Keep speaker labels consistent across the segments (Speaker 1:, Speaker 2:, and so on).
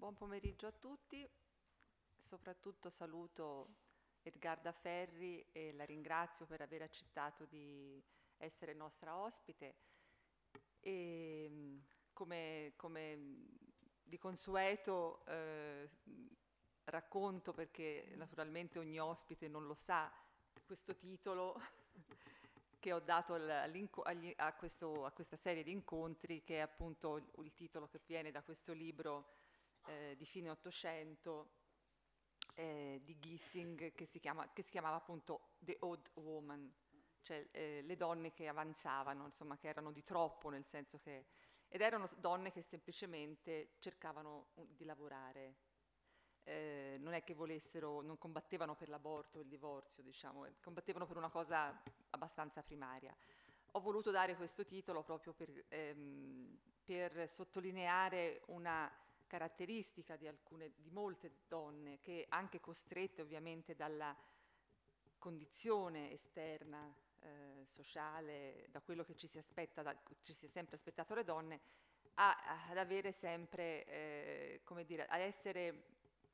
Speaker 1: Buon pomeriggio a tutti, soprattutto saluto Edgarda Ferri e la ringrazio per aver accettato di essere nostra ospite e come di consueto racconto, perché naturalmente ogni ospite non lo sa, questo titolo che ho dato a questa serie di incontri, che è appunto il titolo che viene da questo libro di fine Ottocento di Gissing, che si chiamava appunto The Odd Woman, cioè le donne che avanzavano, insomma, che erano di troppo, nel senso che... Ed erano donne che semplicemente cercavano di lavorare. Non è che volessero, non combattevano per l'aborto o il divorzio, diciamo, combattevano per una cosa abbastanza primaria. Ho voluto dare questo titolo proprio per sottolineare una caratteristica di molte donne che, anche costrette ovviamente dalla condizione esterna, sociale, da quello che ci si aspetta, ci si è sempre aspettato le donne, ad avere sempre, come dire, ad essere,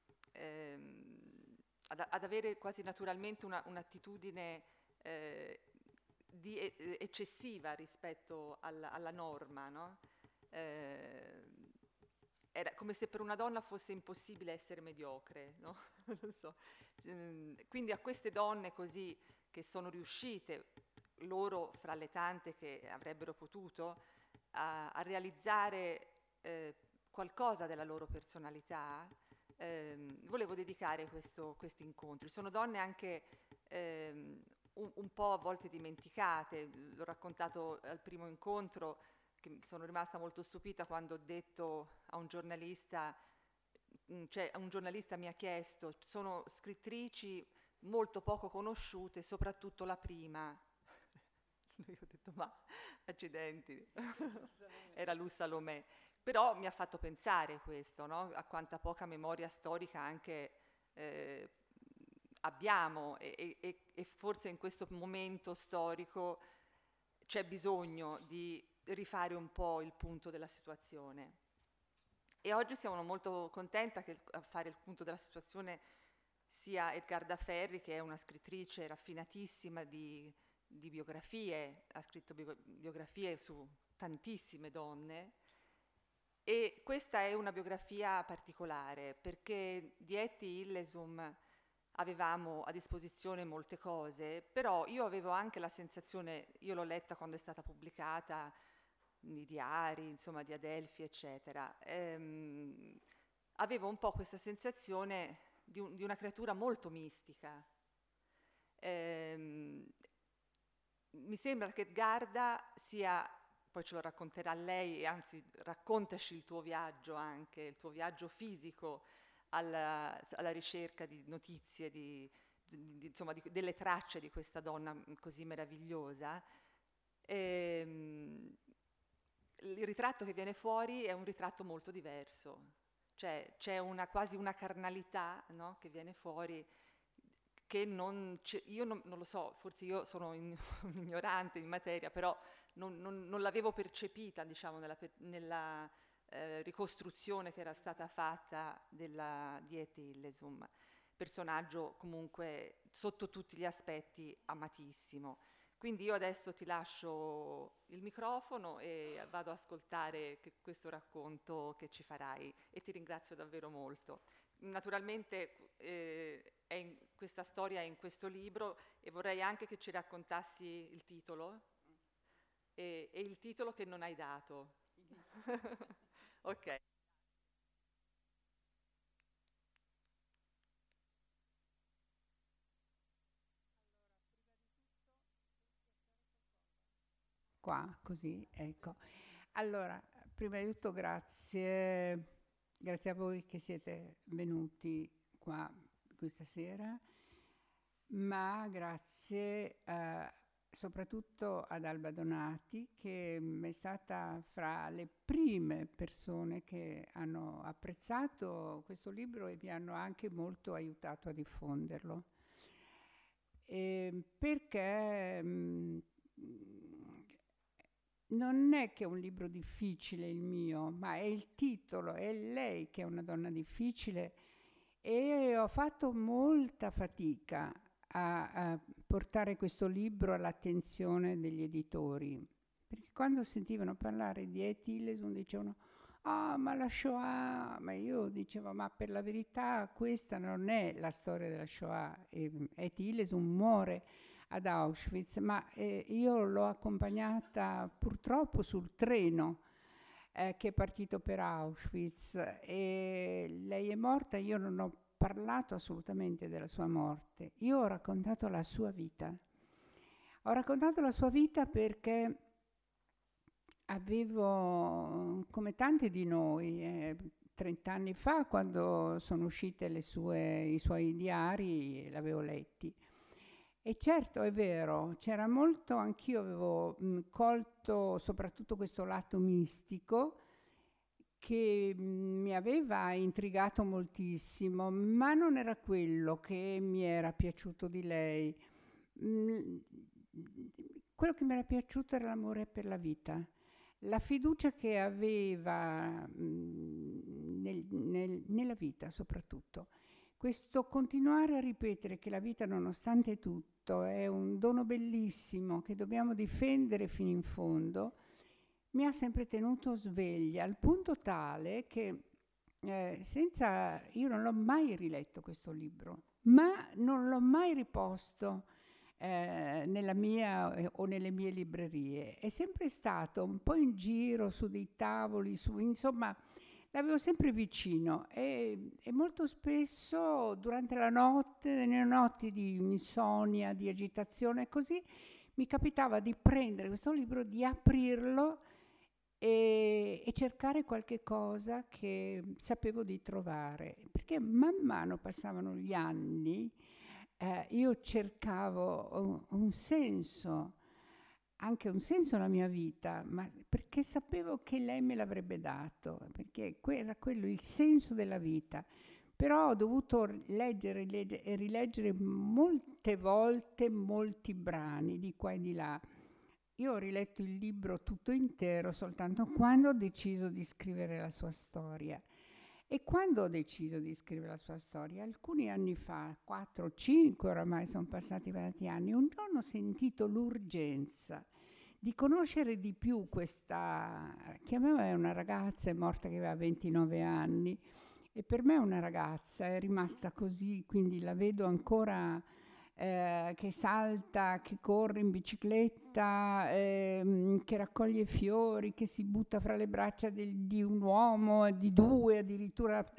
Speaker 1: ad avere quasi naturalmente un'attitudine eccessiva rispetto alla norma, no? Eh, Era come se per una donna fosse impossibile essere mediocre, no? Non so. Quindi a queste donne così, che sono riuscite, loro fra le tante che avrebbero potuto, a realizzare qualcosa della loro personalità, volevo dedicare questi incontri. Sono donne anche un po' a volte dimenticate. L'ho raccontato al primo incontro, che sono rimasta molto stupita quando ho detto a un giornalista, cioè un giornalista mi ha chiesto, sono scrittrici molto poco conosciute, soprattutto la prima. Io ho detto, ma accidenti, era Lou Salomè. Però mi ha fatto pensare questo, no? A quanta poca memoria storica anche eh, abbiamo e forse in questo momento storico c'è bisogno di rifare un po' il punto della situazione. E oggi siamo molto contenta che a fare il punto della situazione sia Edgarda Ferri, che è una scrittrice raffinatissima di biografie, ha scritto biografie su tantissime donne, e questa è una biografia particolare perché di Etty Hillesum avevamo a disposizione molte cose, però io avevo anche la sensazione, io l'ho letta quando è stata pubblicata, nei diari, insomma, di Adelphi, eccetera, avevo un po' questa sensazione di una creatura molto mistica. Ehm, Mi sembra che Garda sia, poi ce lo racconterà lei, e anzi raccontaci il tuo viaggio anche, il tuo viaggio fisico alla ricerca di notizie, insomma, delle tracce di questa donna così meravigliosa. Ehm, il ritratto che viene fuori è un ritratto molto diverso, cioè c'è quasi una carnalità, no, che viene fuori, che io non lo so, forse io sono un ignorante in materia, però non l'avevo percepita, diciamo, nella ricostruzione che era stata fatta di Etty Hillesum, personaggio comunque sotto tutti gli aspetti amatissimo. Quindi io adesso ti lascio il microfono e vado ad ascoltare questo racconto che ci farai, e ti ringrazio davvero molto. Naturalmente questa storia è in questo libro, e vorrei anche che ci raccontassi il titolo e il titolo che non hai dato. Ok.
Speaker 2: Qua, così, ecco. Allora, prima di tutto grazie a voi che siete venuti qua questa sera, ma grazie soprattutto ad Alba Donati, che è stata fra le prime persone che hanno apprezzato questo libro e mi hanno anche molto aiutato a diffonderlo. Perché non è che è un libro difficile il mio, ma è il titolo, è lei che è una donna difficile, e ho fatto molta fatica a portare questo libro all'attenzione degli editori, perché quando sentivano parlare di Etty Hillesum dicevano: ah, ma la Shoah, ma io dicevo, ma per la verità questa non è la storia della Shoah. Etty Hillesum muore ad Auschwitz, ma io l'ho accompagnata purtroppo sul treno che è partito per Auschwitz, e lei è morta. Io non ho parlato assolutamente della sua morte, io ho raccontato la sua vita. Ho raccontato la sua vita perché avevo, come tanti di noi, 30 anni fa, quando sono uscite i suoi diari, l'avevo letti. E certo, è vero, c'era molto, anch'io avevo colto soprattutto questo lato mistico che mi aveva intrigato moltissimo, ma non era quello che mi era piaciuto di lei. Mm, Quello che mi era piaciuto era l'amore per la vita, la fiducia che aveva nella vita soprattutto. Questo continuare a ripetere che la vita, nonostante tutto, è un dono bellissimo che dobbiamo difendere fino in fondo, mi ha sempre tenuto sveglia, al punto tale che io non l'ho mai riletto questo libro, ma non l'ho mai riposto nella mia o nelle mie librerie. È sempre stato un po' in giro su dei tavoli, insomma, l'avevo sempre vicino, e molto spesso durante la notte, nelle notti di insonnia, di agitazione, così mi capitava di prendere questo libro, di aprirlo e cercare qualche cosa che sapevo di trovare, perché man mano passavano gli anni, io cercavo un senso, anche un senso alla mia vita, ma perché sapevo che lei me l'avrebbe dato, perché era quello il senso della vita. Però ho dovuto leggere e rileggere molte volte molti brani di qua e di là. Io ho riletto il libro tutto intero soltanto quando ho deciso di scrivere la sua storia. E quando ho deciso di scrivere la sua storia, alcuni anni fa, 4, 5 oramai, sono passati tanti anni, un giorno ho sentito l'urgenza di conoscere di più questa, che a me è una ragazza, è morta che aveva 29 anni, e per me è una ragazza, è rimasta così, quindi la vedo ancora che salta, che corre in bicicletta, che raccoglie fiori, che si butta fra le braccia di un uomo, di due addirittura.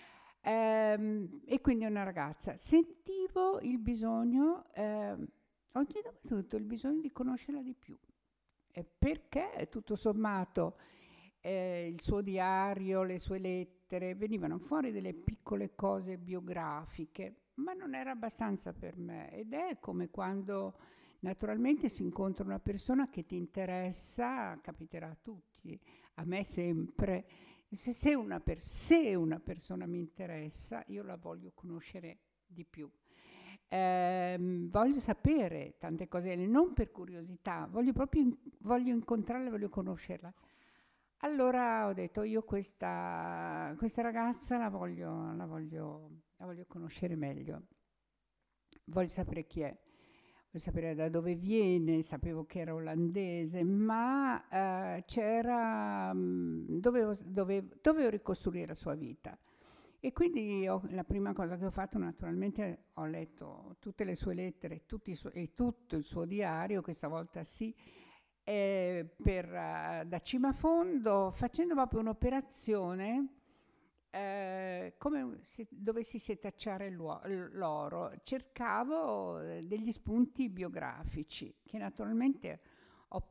Speaker 2: E quindi è una ragazza. Sentivo il bisogno, oggi tutto il bisogno di conoscerla di più. Perché tutto sommato il suo diario, le sue lettere, venivano fuori delle piccole cose biografiche, ma non era abbastanza per me. Ed è come quando naturalmente si incontra una persona che ti interessa, capiterà a tutti, a me sempre. Se una persona mi interessa, io la voglio conoscere di più. Voglio sapere tante cose, non per curiosità, voglio incontrarla, voglio conoscerla. Allora ho detto, io questa ragazza la voglio conoscere meglio, voglio sapere chi è, voglio sapere da dove viene. Sapevo che era olandese, ma dovevo ricostruire la sua vita. E quindi la prima cosa che ho fatto, naturalmente, ho letto tutte le sue lettere e tutto il suo diario, questa volta sì, da cima a fondo, facendo proprio un'operazione come se dovessi setacciare l'oro. Cercavo degli spunti biografici che naturalmente ho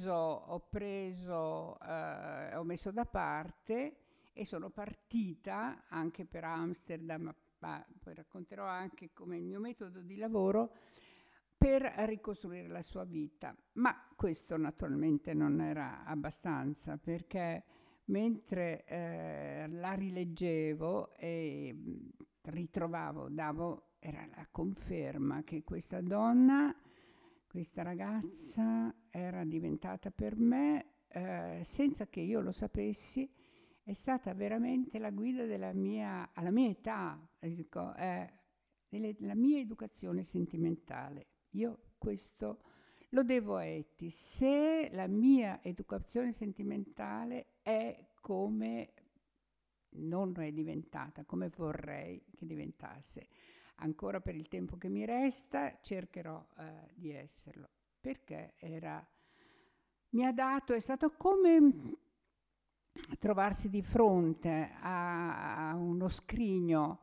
Speaker 2: messo da parte, e sono partita anche per Amsterdam, ma poi racconterò anche come il mio metodo di lavoro per ricostruire la sua vita. Ma questo naturalmente non era abbastanza, perché mentre la rileggevo e era la conferma che questa donna questa ragazza era diventata per me, senza che io lo sapessi, è stata veramente la guida alla mia età, dico, della mia educazione sentimentale. Io questo lo devo a Etty. Se la mia educazione sentimentale è come non è diventata, come vorrei che diventasse, ancora per il tempo che mi resta cercherò di esserlo, perché mi ha dato, è stato come trovarsi di fronte a uno scrigno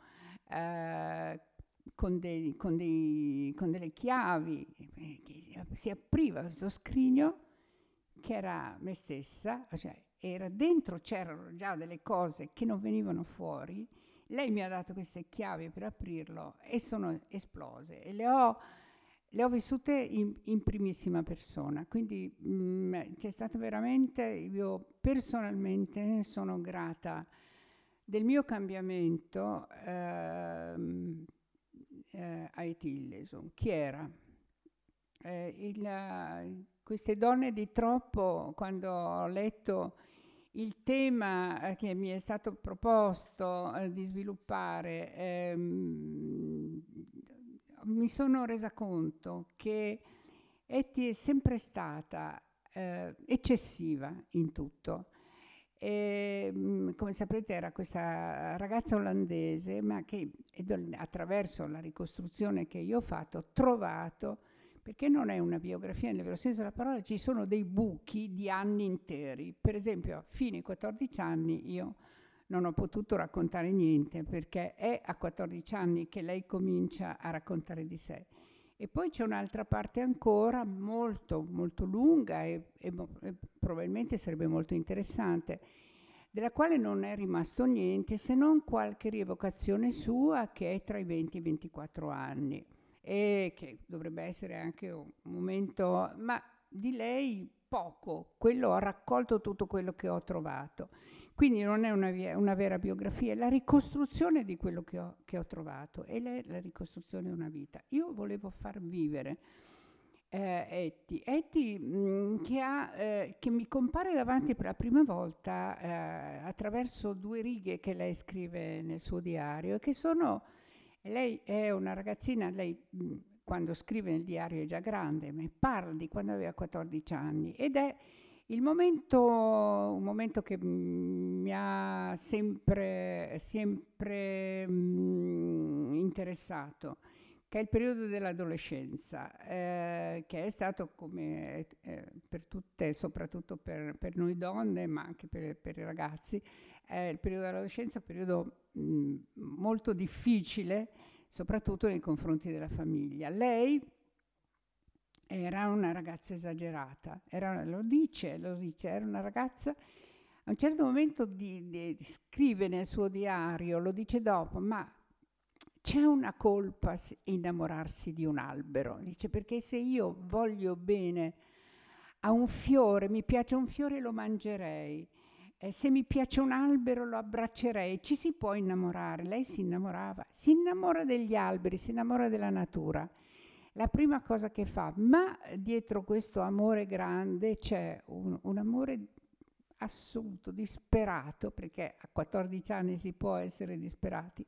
Speaker 2: con delle chiavi, si apriva questo scrigno che era me stessa, cioè era dentro, c'erano già delle cose che non venivano fuori. Lei mi ha dato queste chiavi per aprirlo e sono esplose e le ho vissute in primissima persona. Quindi c'è stato veramente, io personalmente sono grata del mio cambiamento a Etty Hillesum. Chi era? Queste donne di troppo, quando ho letto il tema che mi è stato proposto di sviluppare, mi sono resa conto che Etty è sempre stata eccessiva in tutto. Come saprete era questa ragazza olandese, ma che attraverso la ricostruzione che io ho fatto ho trovato, perché non è una biografia nel vero senso della parola, ci sono dei buchi di anni interi. Per esempio, a fine 14 anni io non ho potuto raccontare niente, perché è a 14 anni che lei comincia a raccontare di sé. E poi c'è un'altra parte ancora molto, molto lunga e probabilmente sarebbe molto interessante, della quale non è rimasto niente se non qualche rievocazione sua che è tra i 20 e i 24 anni. E che dovrebbe essere anche un momento, ma di lei poco, quello ho raccolto tutto quello che ho trovato, quindi non è una vera biografia, è la ricostruzione di quello che ho trovato, e la ricostruzione di una vita. Io volevo far vivere Etty che mi compare davanti per la prima volta attraverso 2 righe che lei scrive nel suo diario, che sono... Lei è una ragazzina, lei quando scrive nel diario è già grande, ma parla di quando aveva 14 anni ed è un momento che mi ha sempre interessato, che è il periodo dell'adolescenza, che è stato come per tutte, soprattutto per noi donne, ma anche per i ragazzi, il periodo dell'adolescenza è un periodo molto difficile, soprattutto nei confronti della famiglia. Lei era una ragazza esagerata, lo dice, era una ragazza, a un certo momento scrive nel suo diario, lo dice dopo, ma c'è una colpa innamorarsi di un albero, dice, perché se io voglio bene a un fiore, mi piace un fiore, lo mangerei. Se mi piace un albero lo abbraccerei, ci si può innamorare. Lei si innamora degli alberi, si innamora della natura. La prima cosa che fa, ma dietro questo amore grande c'è un amore assoluto, disperato, perché a 14 anni si può essere disperati,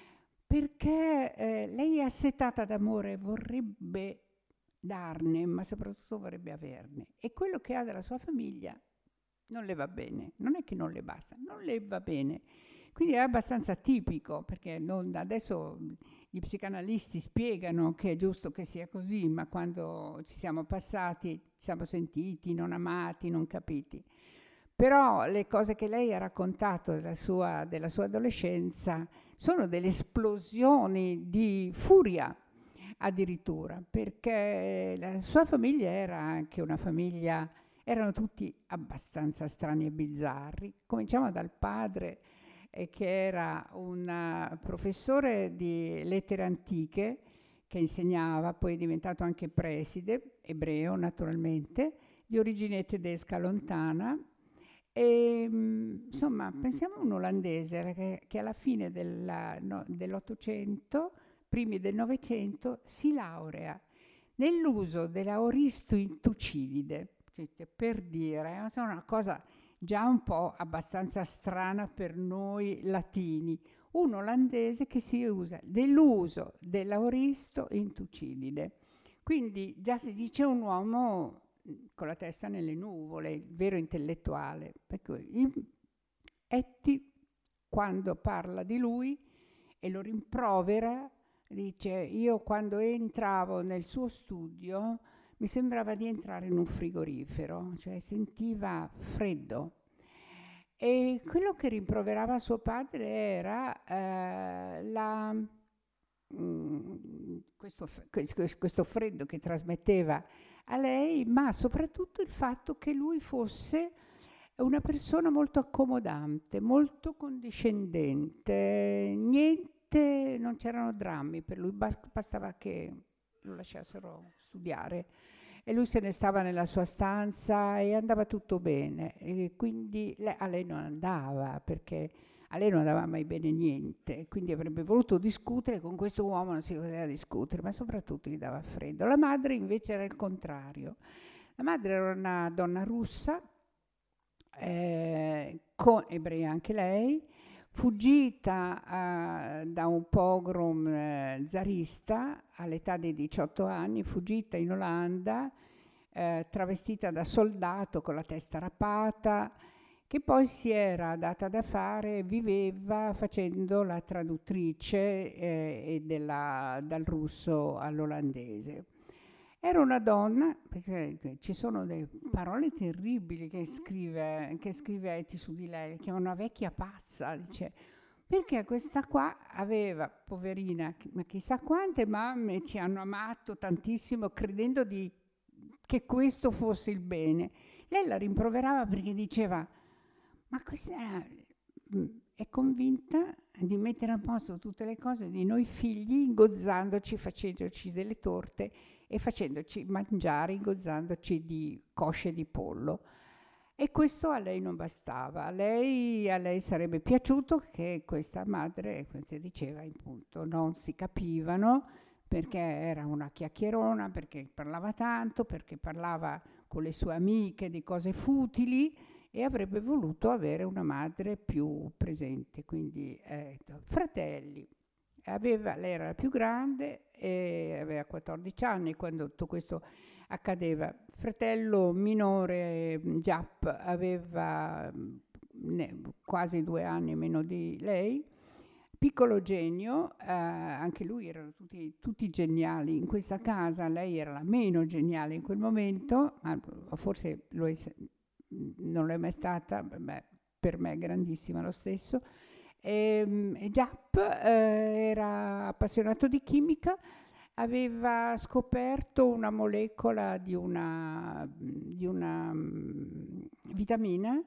Speaker 2: perché lei è assetata d'amore, vorrebbe darne, ma soprattutto vorrebbe averne. E quello che ha della sua famiglia non le va bene, non è che non le basta, non le va bene. Quindi è abbastanza tipico, perché adesso gli psicanalisti spiegano che è giusto che sia così, ma quando ci siamo passati, ci siamo sentiti non amati, non capiti. Però le cose che lei ha raccontato della sua adolescenza sono delle esplosioni di furia, addirittura, perché la sua famiglia era anche una famiglia... Erano tutti abbastanza strani e bizzarri. Cominciamo dal padre, che era un professore di lettere antiche, che insegnava, poi è diventato anche preside, ebreo naturalmente, di origine tedesca lontana. E, insomma, pensiamo a un olandese che alla fine dell'Ottocento, primi del Novecento, si laurea nell'uso dell'aoristo in Tucidide, per dire, è una cosa già un po' abbastanza strana per noi latini, un olandese che si usa dell'uso dell'aoristo in Tucidide. Quindi già si dice un uomo con la testa nelle nuvole, il vero intellettuale. Etty, quando parla di lui e lo rimprovera, dice: io quando entravo nel suo studio mi sembrava di entrare in un frigorifero, cioè sentiva freddo. E quello che rimproverava suo padre era questo freddo che trasmetteva a lei, ma soprattutto il fatto che lui fosse una persona molto accomodante, molto condiscendente, niente, non c'erano drammi per lui, bastava che lo lasciassero studiare e lui se ne stava nella sua stanza e andava tutto bene. E quindi a lei non andava, perché a lei non andava mai bene niente, quindi avrebbe voluto discutere con questo uomo, non si poteva discutere, ma soprattutto gli dava freddo. La madre invece era il contrario. La madre era una donna russa, ebrea anche lei, fuggita da un pogrom zarista all'età dei 18 anni, fuggita in Olanda, travestita da soldato con la testa rapata, che poi si era data da fare, viveva facendo la traduttrice dal russo all'olandese. Era una donna, perché ci sono delle parole terribili che scrive Etty su di lei, che è una vecchia pazza, dice, perché questa qua aveva, poverina, ma chissà quante mamme ci hanno amato tantissimo credendo che questo fosse il bene. Lei la rimproverava perché diceva, ma questa è convinta di mettere a posto tutte le cose di noi figli, ingozzandoci, facendoci delle torte e facendoci mangiare, ingozzandoci di cosce di pollo. E questo a lei non bastava. A lei sarebbe piaciuto che questa madre, come diceva, appunto, non si capivano, perché era una chiacchierona, perché parlava tanto, perché parlava con le sue amiche di cose futili, e avrebbe voluto avere una madre più presente. Quindi fratelli. Lei era la più grande e aveva 14 anni quando tutto questo accadeva. Fratello minore, Giap, aveva quasi 2 anni meno di lei. Piccolo genio, anche lui, erano tutti geniali in questa casa. Lei era la meno geniale in quel momento, ma forse non lo è mai stata, beh, per me è grandissima lo stesso. Giap era appassionato di chimica, aveva scoperto una molecola di una vitamina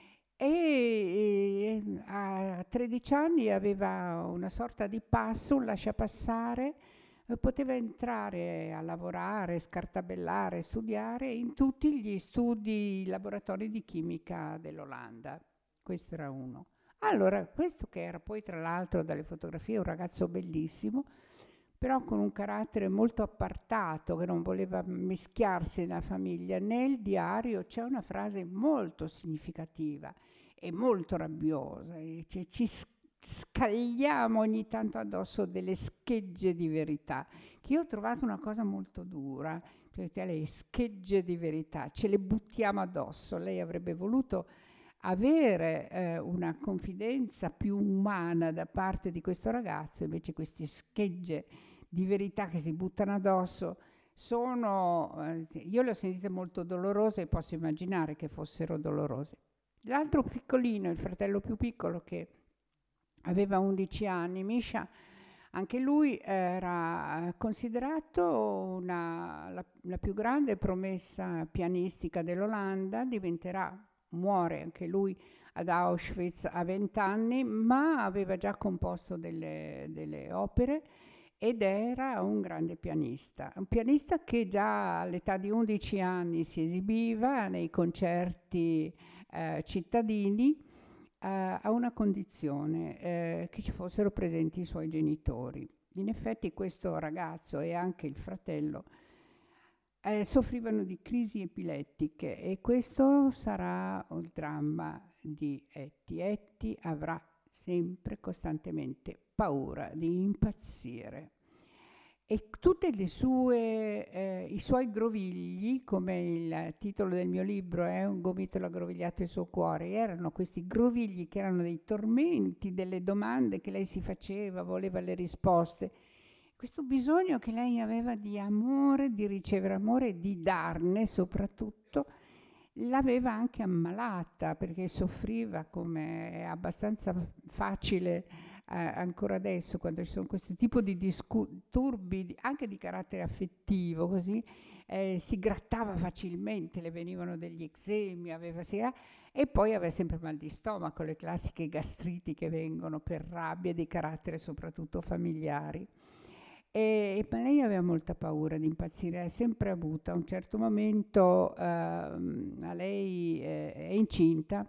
Speaker 2: e a 13 anni aveva una sorta di passo, un lasciapassare, poteva entrare a lavorare, scartabellare, studiare in tutti gli studi, laboratori di chimica dell'Olanda. Questo era uno. Allora, questo che era poi tra l'altro dalle fotografie un ragazzo bellissimo, però con un carattere molto appartato, che non voleva mischiarsi nella famiglia. Nel diario c'è una frase molto significativa e molto rabbiosa, ci scagliamo ogni tanto addosso delle schegge di verità, che io ho trovato una cosa molto dura, cioè le schegge di verità, ce le buttiamo addosso. Lei avrebbe voluto avere una confidenza più umana da parte di questo ragazzo, invece queste schegge di verità che si buttano addosso io le ho sentite molto dolorose e posso immaginare che fossero dolorose. L'altro piccolino, il fratello più piccolo, che aveva 11 anni, Misha, anche lui era considerato la più grande promessa pianistica dell'Olanda, muore anche lui ad Auschwitz a 20 anni, ma aveva già composto delle opere ed era un grande pianista. Un pianista che già all'età di 11 anni si esibiva nei concerti cittadini a una condizione, che ci fossero presenti i suoi genitori. In effetti questo ragazzo e anche il fratello soffrivano di crisi epilettiche e questo sarà il dramma di Etty. Etty avrà sempre, costantemente paura di impazzire. E tutte le sue, i suoi grovigli, come il titolo del mio libro è Un gomitolo aggrovigliato il suo cuore, erano questi grovigli che erano dei tormenti, delle domande che lei si faceva, voleva le risposte. Questo bisogno che lei aveva di amore, di ricevere amore e di darne soprattutto, l'aveva anche ammalata perché soffriva, come è abbastanza facile ancora adesso quando ci sono questo tipo di disturbi anche di carattere affettivo, così si grattava facilmente, le venivano degli eczemi, e poi aveva sempre mal di stomaco, le classiche gastriti che vengono per rabbia di carattere soprattutto familiari. Ma lei aveva molta paura di impazzire, ha sempre avuto. A un certo momento a lei è incinta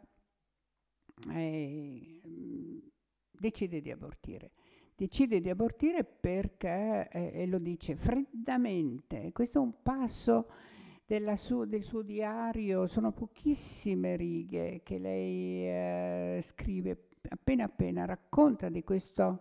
Speaker 2: e decide di abortire. Decide di abortire perché, e lo dice freddamente, questo è un passo del suo diario, sono pochissime righe che lei scrive, appena racconta di questo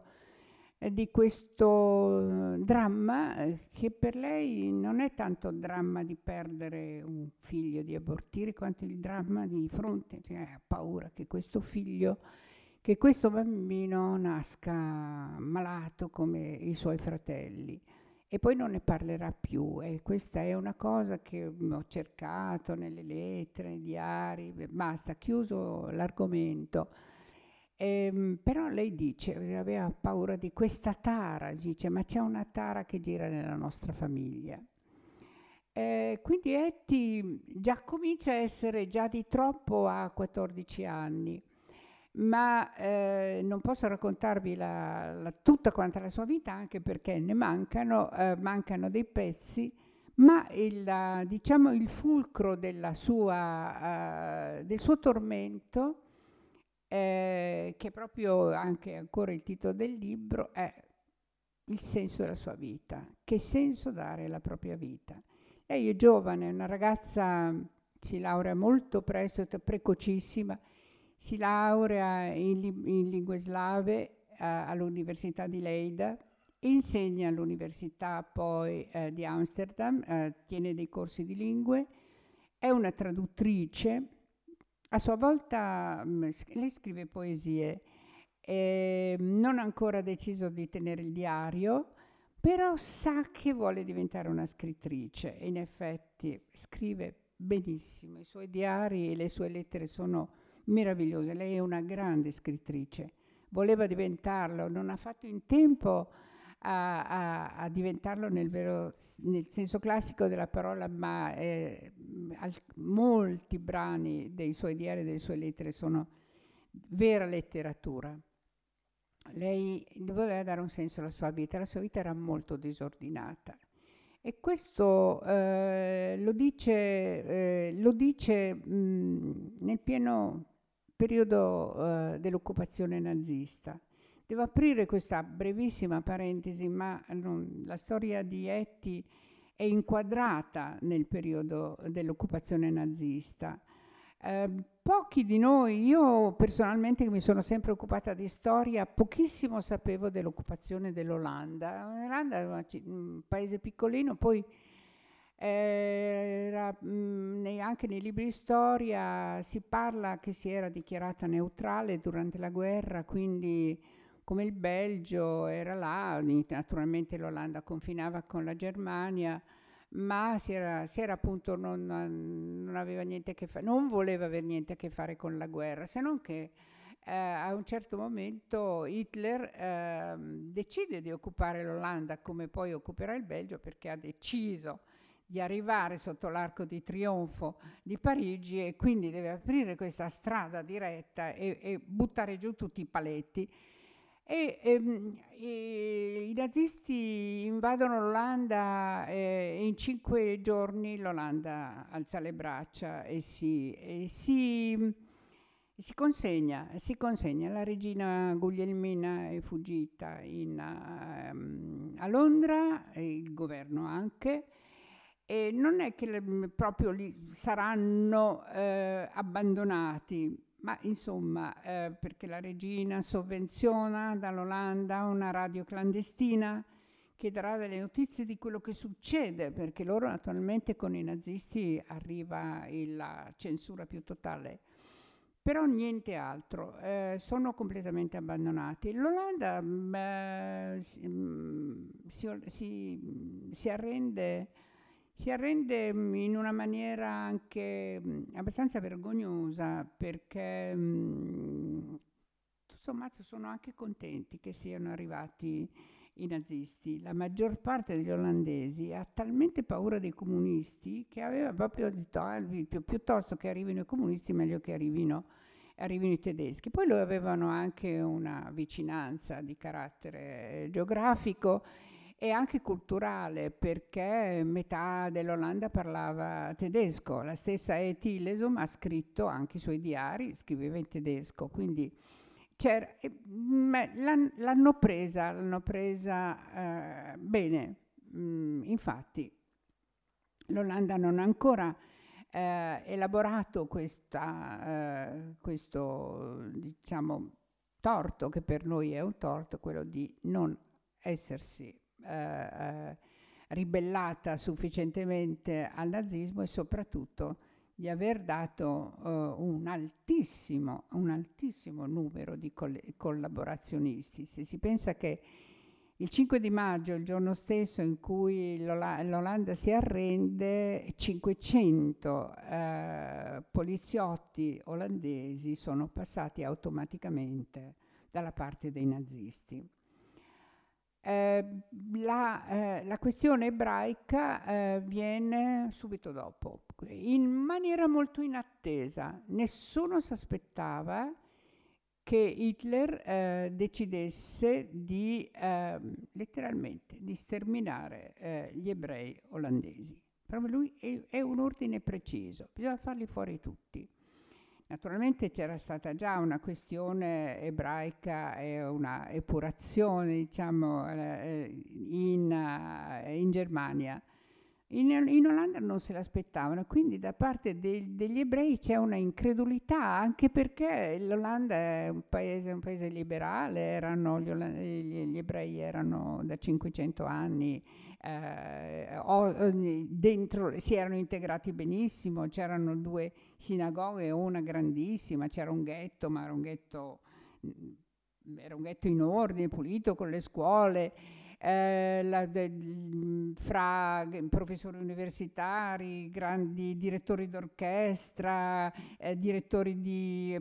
Speaker 2: dramma che per lei non è tanto il dramma di perdere un figlio, di abortire, quanto il dramma di fronte, cioè, ha paura che questo figlio, che questo bambino nasca malato come i suoi fratelli e poi non ne parlerà più. E questa è una cosa che ho cercato nelle lettere, nei diari, basta, chiuso l'argomento. Però lei dice, aveva paura di questa tara, dice, ma c'è una tara che gira nella nostra famiglia. Quindi Etty già comincia a essere già di troppo a 14 anni, ma non posso raccontarvi tutta quanta la sua vita, anche perché ne mancano dei pezzi, ma diciamo il fulcro del suo tormento, che è proprio anche ancora il titolo del libro, è il senso della sua vita. Che senso dare alla propria vita? Lei è giovane, è una ragazza, si laurea molto presto, precocissima, si laurea in lingue slave all'Università di Leida, insegna all'Università poi di Amsterdam, tiene dei corsi di lingue, è una traduttrice. A sua volta lei scrive poesie, non ha ancora deciso di tenere il diario, però sa che vuole diventare una scrittrice e in effetti scrive benissimo. I suoi diari e le sue lettere sono meravigliose. Lei è una grande scrittrice, voleva diventarlo, non ha fatto in tempo a diventarlo nel senso classico della parola, ma molti brani dei suoi diari e delle sue lettere sono vera letteratura. Lei voleva dare un senso alla sua vita era molto disordinata e questo lo dice nel pieno periodo dell'occupazione nazista. Devo aprire questa brevissima parentesi, ma la storia di Etty è inquadrata nel periodo dell'occupazione nazista. Pochi di noi, io personalmente che mi sono sempre occupata di storia, pochissimo sapevo dell'occupazione dell'Olanda. L'Olanda è un paese piccolino, poi anche nei libri di storia si parla che si era dichiarata neutrale durante la guerra, quindi come il Belgio era là, naturalmente l'Olanda confinava con la Germania, ma si era appunto non aveva niente a che fare, non voleva avere niente a che fare con la guerra, se non che a un certo momento Hitler decide di occupare l'Olanda come poi occuperà il Belgio, perché ha deciso di arrivare sotto l'Arco di Trionfo di Parigi e quindi deve aprire questa strada diretta e buttare giù tutti i paletti. I nazisti invadono l'Olanda e in 5 giorni l'Olanda alza le braccia e si consegna. La regina Guglielmina è fuggita a Londra, e il governo anche, E non è che proprio li saranno abbandonati, ma insomma, perché la regina sovvenziona dall'Olanda una radio clandestina che darà delle notizie di quello che succede, perché loro naturalmente con i nazisti arriva la censura più totale. Però niente altro, sono completamente abbandonati. L'Olanda si arrende in una maniera anche abbastanza vergognosa, perché tutto sommato sono anche contenti che siano arrivati i nazisti. La maggior parte degli olandesi ha talmente paura dei comunisti che aveva proprio detto piuttosto che arrivino i comunisti meglio che arrivino i tedeschi. Poi loro avevano anche una vicinanza di carattere geografico e anche culturale, perché metà dell'Olanda parlava tedesco. La stessa E.T. Hillesum ha scritto anche i suoi diari, scriveva in tedesco, quindi l'hanno presa bene. Infatti l'Olanda non ha ancora elaborato questo diciamo torto, che per noi è un torto, quello di non essersi ribellata sufficientemente al nazismo, e soprattutto di aver dato un altissimo numero di collaborazionisti. Se si pensa che il 5 di maggio, il giorno stesso in cui l'Olanda si arrende, 500 poliziotti olandesi sono passati automaticamente dalla parte dei nazisti. La questione ebraica viene subito dopo, in maniera molto inattesa. Nessuno si aspettava che Hitler decidesse di letteralmente di sterminare gli ebrei olandesi. Proprio lui è un ordine preciso, bisogna farli fuori tutti. Naturalmente c'era stata già una questione ebraica e una epurazione, diciamo, in Germania. In Olanda non se l'aspettavano, quindi da parte degli ebrei c'è una incredulità, anche perché l'Olanda è un paese liberale, gli ebrei erano da 500 anni, dentro si erano integrati benissimo, c'erano 2 sinagoghe, una grandissima, c'era un ghetto, ma era un ghetto in ordine, pulito, con le scuole. Fra professori universitari, grandi direttori d'orchestra, direttori di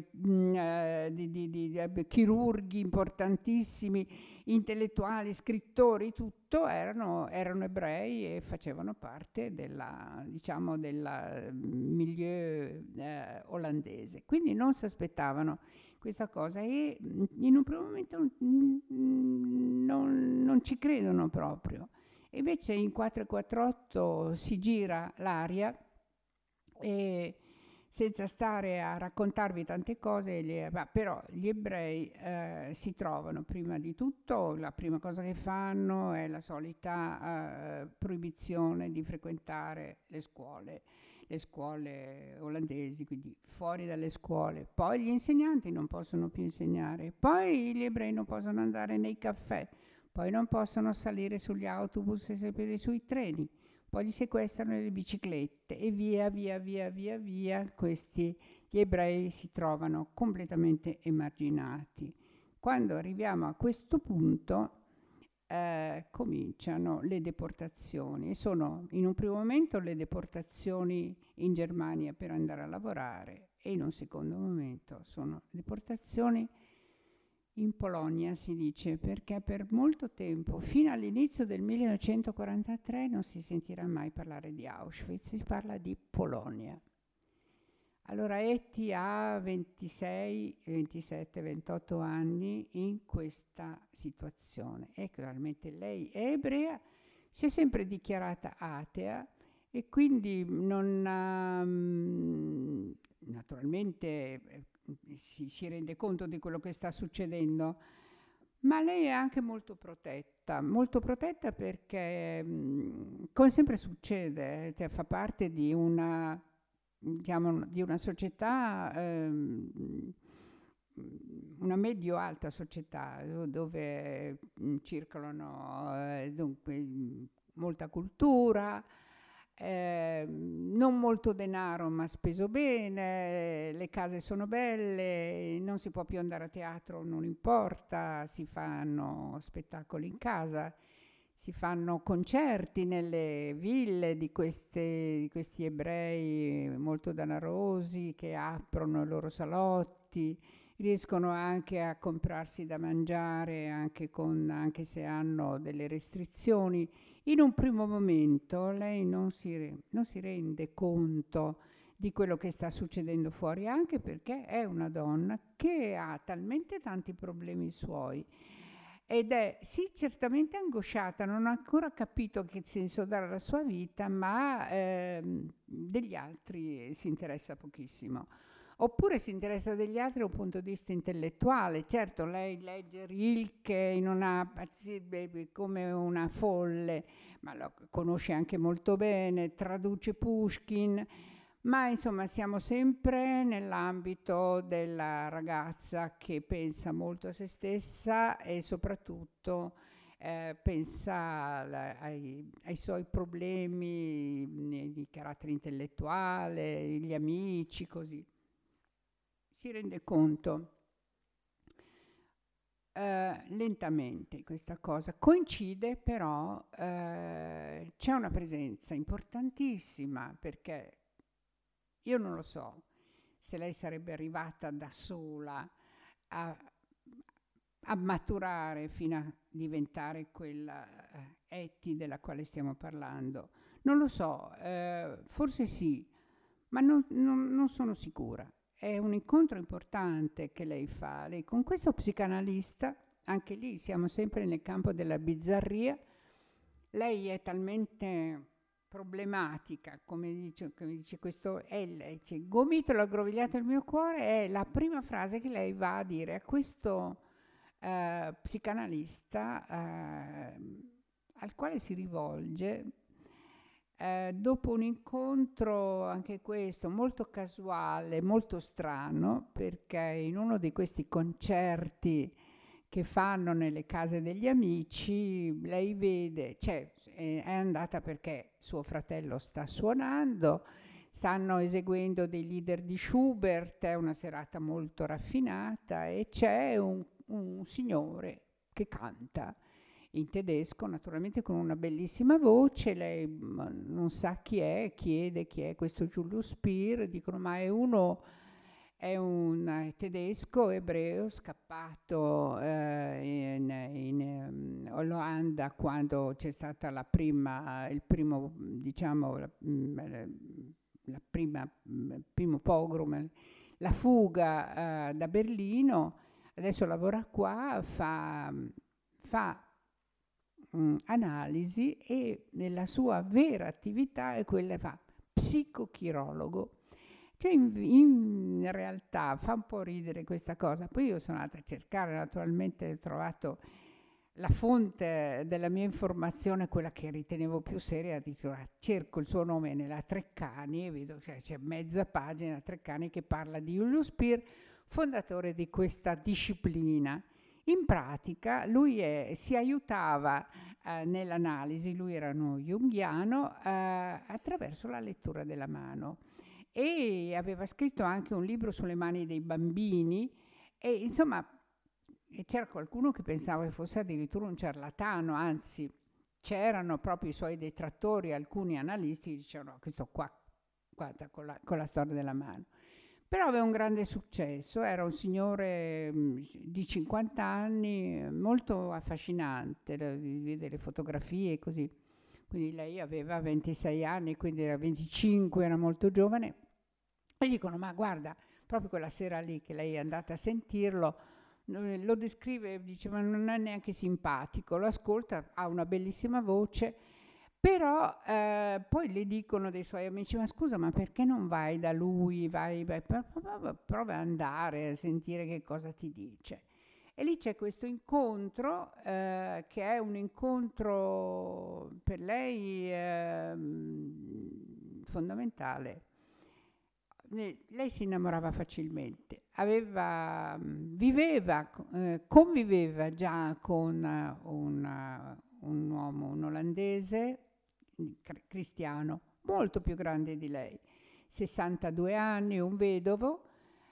Speaker 2: chirurghi importantissimi, intellettuali, scrittori, tutto erano ebrei e facevano parte del milieu olandese. Quindi non si aspettavano questa cosa, e in un primo momento non ci credono proprio. E invece in 448 si gira l'aria, e senza stare a raccontarvi tante cose, però gli ebrei si trovano, prima di tutto, la prima cosa che fanno è la solita proibizione di frequentare le scuole olandesi, quindi fuori dalle scuole. Poi gli insegnanti non possono più insegnare, poi gli ebrei non possono andare nei caffè, poi non possono salire sugli autobus e salire sui treni, poi gli sequestrano le biciclette e via, gli ebrei si trovano completamente emarginati. Quando arriviamo a questo punto cominciano le deportazioni, e sono in un primo momento le deportazioni in Germania per andare a lavorare, e in un secondo momento sono deportazioni in Polonia, si dice, perché per molto tempo, fino all'inizio del 1943, non si sentirà mai parlare di Auschwitz, si parla di Polonia. Allora Eti ha 26, 27, 28 anni in questa situazione, e chiaramente lei è ebrea, si è sempre dichiarata atea, e quindi naturalmente si rende conto di quello che sta succedendo, Ma lei è anche molto protetta perché, come sempre succede, cioè fa parte di una, diciamo, di una società, una medio-alta società dove circolano dunque, molta cultura, non molto denaro ma speso bene, le case sono belle, non si può più andare a teatro, non importa, si fanno spettacoli in casa, si fanno concerti nelle ville di questi ebrei molto danarosi che aprono i loro salotti, riescono anche a comprarsi da mangiare anche se hanno delle restrizioni. In un primo momento lei non si rende conto di quello che sta succedendo fuori, anche perché è una donna che ha talmente tanti problemi suoi ed è sì certamente angosciata, non ha ancora capito che senso dare alla sua vita, ma degli altri si interessa pochissimo. Oppure si interessa degli altri da un punto di vista intellettuale. Certo, lei legge Rilke come una folle, ma lo conosce anche molto bene, traduce Pushkin, ma insomma siamo sempre nell'ambito della ragazza che pensa molto a se stessa e soprattutto pensa ai suoi problemi di carattere intellettuale, gli amici, così. Si rende conto lentamente questa cosa. Coincide però, c'è una presenza importantissima, perché io non lo so se lei sarebbe arrivata da sola a maturare fino a diventare quella Etty della quale stiamo parlando. Non lo so, forse sì, ma non sono sicura. È un incontro importante che lei fa. Lei con questo psicanalista, anche lì siamo sempre nel campo della bizzarria, lei è talmente problematica, come dice questo, dice, gomito l'aggrovigliato il mio cuore, è la prima frase che lei va a dire a questo psicanalista al quale si rivolge dopo un incontro, anche questo, molto casuale, molto strano, perché in uno di questi concerti che fanno nelle case degli amici, lei vede, è andata perché suo fratello sta suonando, stanno eseguendo dei lieder di Schubert, è una serata molto raffinata e c'è un signore che canta in tedesco, naturalmente con una bellissima voce. Lei non sa chi è, chiede chi è questo Julius Speer, dicono ma è un tedesco ebreo scappato in Olanda quando c'è stata il primo pogrom, la fuga da Berlino. Adesso lavora qua, fa analisi e nella sua vera attività è quella che fa psicochirologo. Cioè in realtà fa un po' ridere questa cosa. Poi io sono andata a cercare, naturalmente ho trovato la fonte della mia informazione, quella che ritenevo più seria, addirittura cerco il suo nome nella Treccani e vedo che c'è mezza pagina Treccani che parla di Julius Speer, fondatore di questa disciplina. In pratica lui si aiutava nell'analisi, lui era uno junghiano, attraverso la lettura della mano, e aveva scritto anche un libro sulle mani dei bambini e insomma c'era qualcuno che pensava che fosse addirittura un ciarlatano, anzi c'erano proprio i suoi detrattori, alcuni analisti che dicevano no, questo qua, guarda, con la storia della mano. Però aveva un grande successo, era un signore di 50 anni, molto affascinante, vedere le fotografie e così. Quindi lei aveva 26 anni, quindi era 25, era molto giovane. E dicono, ma guarda, proprio quella sera lì che lei è andata a sentirlo, lo descrive, dice, ma non è neanche simpatico, lo ascolta, ha una bellissima voce, però poi le dicono dei suoi amici, ma scusa, ma perché non vai da lui, prova ad andare a sentire che cosa ti dice. E lì c'è questo incontro, che è un incontro per lei fondamentale. Lei si innamorava facilmente, conviveva già con un uomo, un olandese cristiano, molto più grande di lei, 62 anni, un vedovo,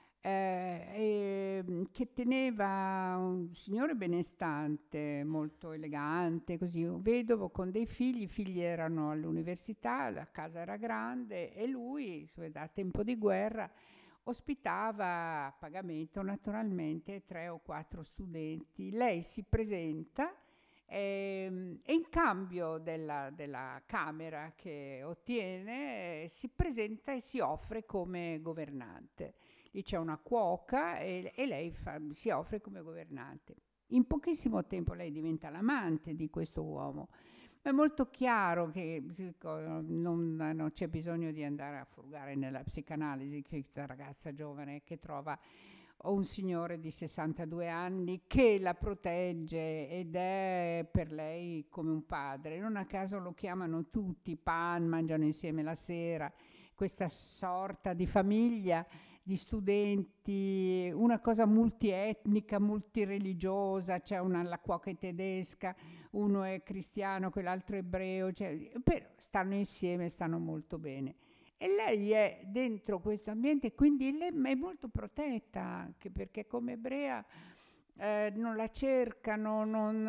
Speaker 2: che teneva un signore benestante, molto elegante, così, un vedovo con dei figli. I figli erano all'università, la casa era grande e lui, a tempo di guerra, ospitava a pagamento naturalmente 3 o 4 studenti. Lei si presenta e in cambio della camera che ottiene si presenta e si offre come governante. Lì c'è una cuoca e lei si offre come governante. In pochissimo tempo lei diventa l'amante di questo uomo. Ma è molto chiaro che non c'è bisogno di andare a frugare nella psicanalisi, questa ragazza giovane che trova un signore di 62 anni che la protegge ed è per lei come un padre. Non a caso lo chiamano tutti Pan, mangiano insieme la sera, questa sorta di famiglia di studenti, una cosa multietnica, multireligiosa. C'è la cuoca è tedesca, uno è cristiano, quell'altro ebreo, però stanno insieme, stanno molto bene. E lei è dentro questo ambiente, quindi lei è molto protetta, anche perché come ebrea non la cercano,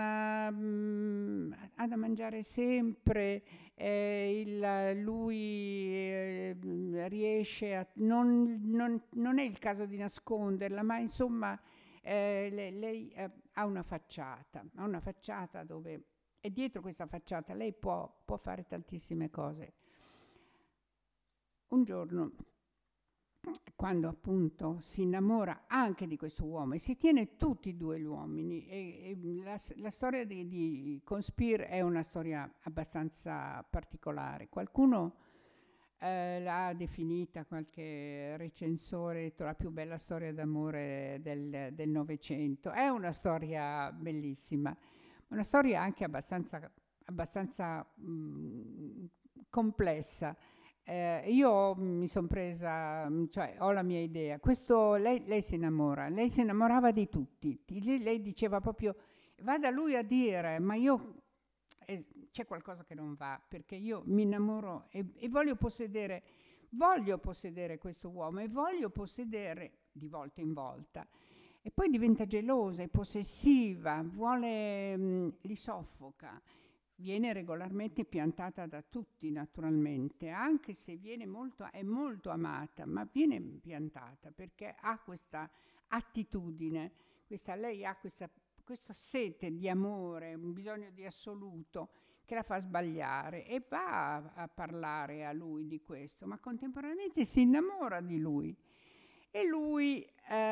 Speaker 2: ha da mangiare sempre, lui riesce a... Non è il caso di nasconderla, ma insomma lei ha una facciata dove... E dietro questa facciata lei può fare tantissime cose. Un giorno, quando appunto si innamora anche di questo uomo e si tiene tutti e due gli uomini, e la storia di Conspire è una storia abbastanza particolare. Qualcuno l'ha definita, qualche recensore, la più bella storia d'amore del Novecento. È una storia bellissima, una storia anche abbastanza complessa. Io mi sono presa, cioè ho la mia idea. Lei si innamora, lei si innamorava di tutti. Lei diceva proprio, va da lui a dire, ma io c'è qualcosa che non va, perché io mi innamoro e voglio possedere questo uomo e voglio possedere di volta in volta. E poi diventa gelosa e possessiva, li soffoca. Viene regolarmente piantata da tutti, naturalmente, anche se è molto amata, ma viene piantata perché ha questa attitudine, lei ha questa sete di amore, un bisogno di assoluto che la fa sbagliare, e va a parlare a lui di questo, ma contemporaneamente si innamora di lui. E lui...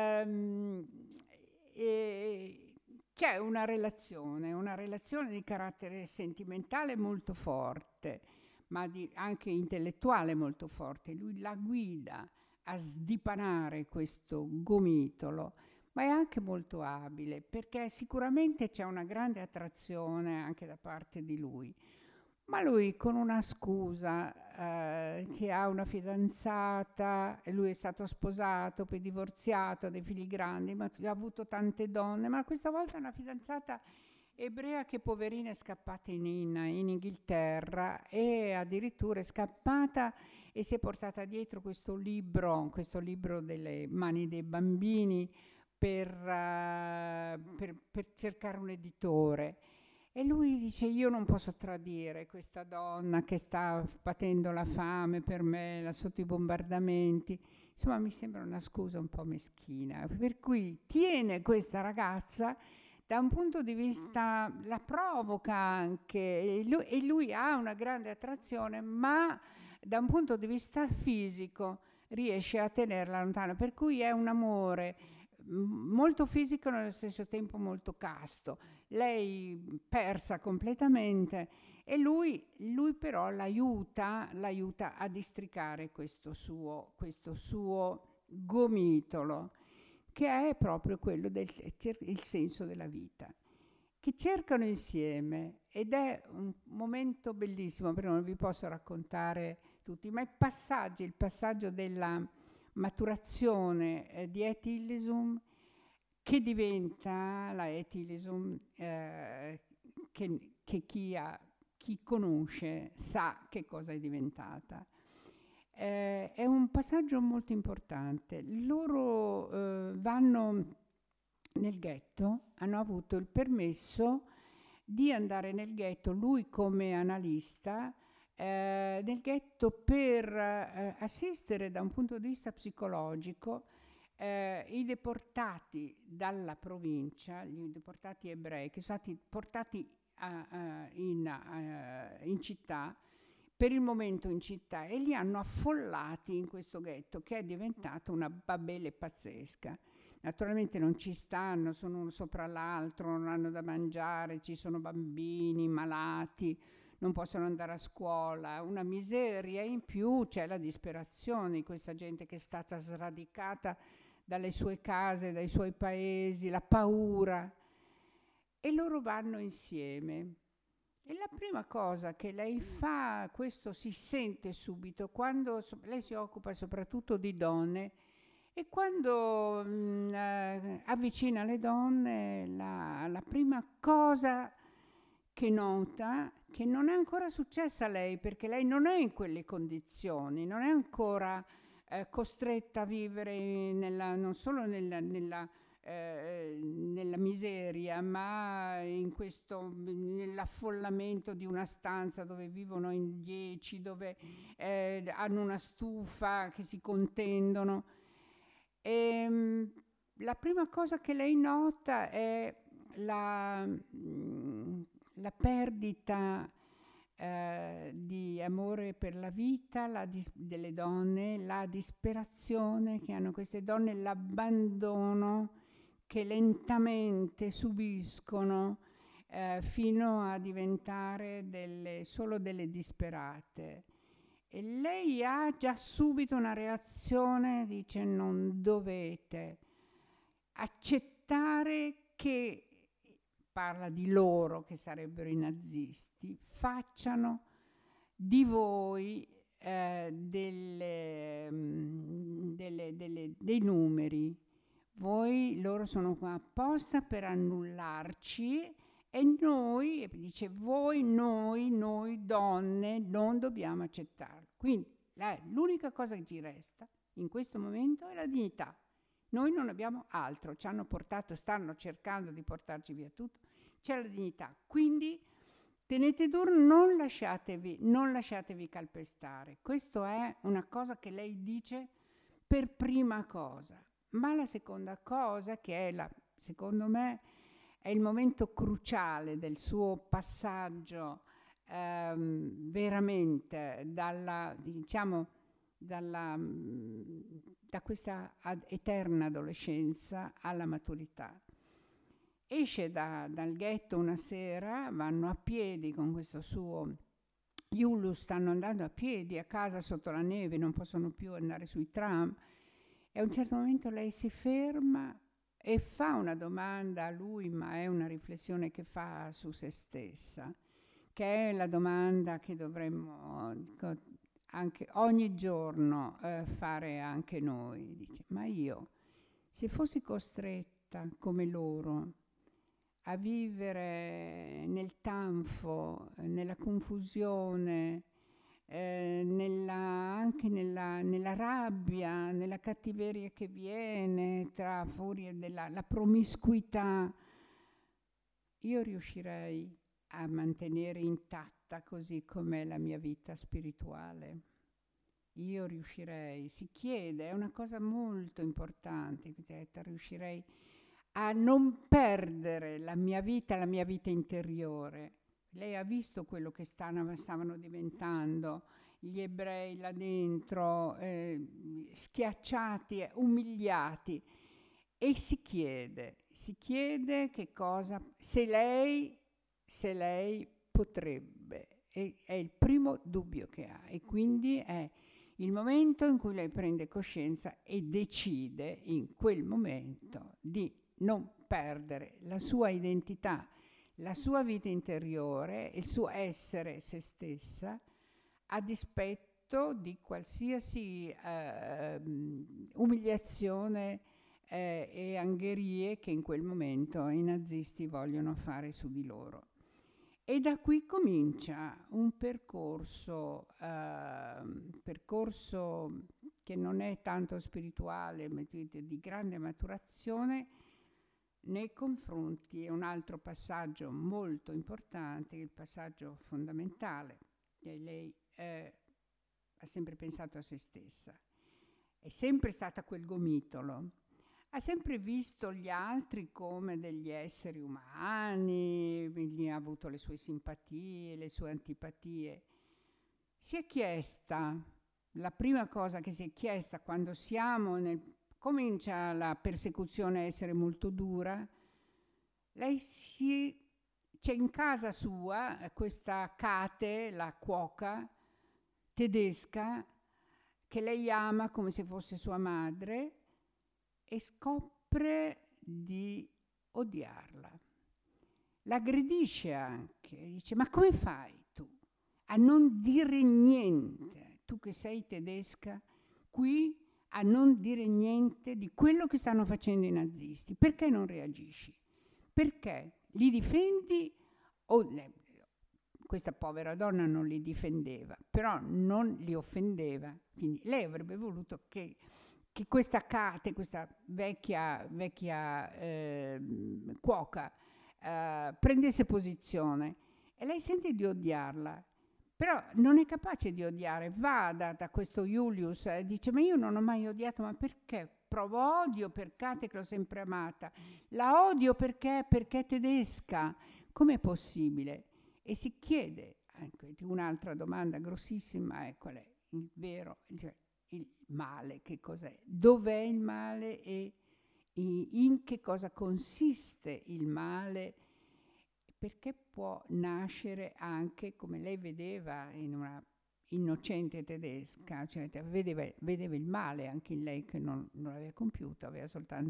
Speaker 2: c'è una relazione di carattere sentimentale molto forte, ma anche intellettuale molto forte. Lui la guida a sdipanare questo gomitolo, ma è anche molto abile, perché sicuramente c'è una grande attrazione anche da parte di lui. Ma lui, con una scusa, che ha una fidanzata, e lui è stato sposato, poi divorziato, ha dei figli grandi, ma ha avuto tante donne, ma questa volta è una fidanzata ebrea che poverina è scappata in Inghilterra, e addirittura è scappata e si è portata dietro questo libro delle mani dei bambini per cercare un editore. E lui dice, io non posso tradire questa donna che sta patendo la fame per me, sotto i bombardamenti. Insomma, mi sembra una scusa un po' meschina. Per cui tiene questa ragazza, da un punto di vista, la provoca anche, e lui ha una grande attrazione, ma da un punto di vista fisico riesce a tenerla lontana. Per cui è un amore molto fisico e nello stesso tempo molto casto. Lei persa completamente, e lui però l'aiuta a districare questo suo gomitolo, che è proprio quello del il senso della vita, che cercano insieme, ed è un momento bellissimo, però non vi posso raccontare tutti, ma il passaggio della maturazione di Et Illesum, che diventa la Et Illesum che chi conosce sa che cosa è diventata. È un passaggio molto importante. Loro vanno nel ghetto, hanno avuto il permesso di andare nel ghetto, lui come analista, nel ghetto per assistere da un punto di vista psicologico i deportati dalla provincia, i deportati ebrei che sono stati portati in città, per il momento in città, e li hanno affollati in questo ghetto che è diventato una Babele pazzesca. Naturalmente non ci stanno, sono uno sopra l'altro, non hanno da mangiare, ci sono bambini malati, non possono andare a scuola, una miseria. In più c'è la disperazione di questa gente che è stata sradicata dalle sue case, dai suoi paesi, la paura. E loro vanno insieme. E la prima cosa che lei fa, questo si sente subito, quando lei si occupa soprattutto di donne, e quando avvicina le donne, la prima cosa che nota, che non è ancora successa a lei, perché lei non è in quelle condizioni, non è ancora costretta a vivere non solo nella miseria, ma nell'affollamento di una stanza dove vivono in 10, dove hanno una stufa, che si contendono. La prima cosa che lei nota è la perdita di amore per la vita delle donne, la disperazione che hanno queste donne, l'abbandono che lentamente subiscono fino a diventare solo delle disperate. E lei ha già subito una reazione, dice: non dovete accettare che, parla di loro che sarebbero i nazisti, facciano di voi dei numeri. Loro sono qua apposta per annullarci, e noi, dice, noi donne non dobbiamo accettarlo. Quindi l'unica cosa che ci resta in questo momento è la dignità. Noi non abbiamo altro, ci hanno portato, stanno cercando di portarci via tutto, c'è la dignità. Quindi tenete duro, non lasciatevi calpestare. Questa è una cosa che lei dice per prima cosa. Ma la seconda cosa, che è secondo me è il momento cruciale del suo passaggio veramente da questa eterna adolescenza alla maturità. Esce dal ghetto una sera, vanno a piedi con questo suo Iulus, stanno andando a piedi a casa sotto la neve, non possono più andare sui tram, e a un certo momento lei si ferma e fa una domanda a lui, ma è una riflessione che fa su se stessa, che è la domanda che dovremmo anche ogni giorno fare anche noi. Dice: ma io, se fossi costretta come loro a vivere nel tanfo, nella confusione, anche nella rabbia, nella cattiveria che viene tra furia la promiscuità, io riuscirei a mantenere intatta così com'è la mia vita spirituale. Io riuscirei, si chiede, è una cosa molto importante, riuscirei a non perdere la mia vita interiore. Lei ha visto quello che stavano diventando gli ebrei là dentro, schiacciati, umiliati, e si chiede che cosa, se lei potrebbe, è il primo dubbio che ha, e quindi è il momento in cui lei prende coscienza e decide in quel momento di non perdere la sua identità, la sua vita interiore, il suo essere se stessa, a dispetto di qualsiasi umiliazione e angherie che in quel momento i nazisti vogliono fare su di loro. E da qui comincia un percorso che non è tanto spirituale, ma di grande maturazione nei confronti. È un altro passaggio molto importante, il passaggio fondamentale, che lei ha sempre pensato a se stessa. È sempre stata quel gomitolo. Ha sempre visto gli altri come degli esseri umani, quindi ha avuto le sue simpatie, le sue antipatie. Si è chiesta, la prima cosa che si è chiesta quando comincia la persecuzione a essere molto dura, c'è in casa sua questa Kate, la cuoca tedesca, che lei ama come se fosse sua madre, e scopre di odiarla. L'aggredisce anche, dice: ma come fai tu a non dire niente, tu che sei tedesca, qui a non dire niente di quello che stanno facendo i nazisti? Perché non reagisci? Perché li difendi? Questa povera donna non li difendeva, però non li offendeva. Quindi lei avrebbe voluto che questa Kate, questa vecchia cuoca, prendesse posizione, e lei sente di odiarla, però non è capace di odiare. Va da questo Julius e dice: ma io non ho mai odiato. Ma perché? Provo odio per Kate, che l'ho sempre amata. La odio perché è tedesca. Com'è possibile? E si chiede anche un'altra domanda grossissima, è: qual è il vero, cioè, il male? Che cos'è? Dov'è il male e in che cosa consiste il male? Perché può nascere anche, come lei vedeva in una innocente tedesca, cioè vedeva il male anche in lei, che non l'aveva compiuto, aveva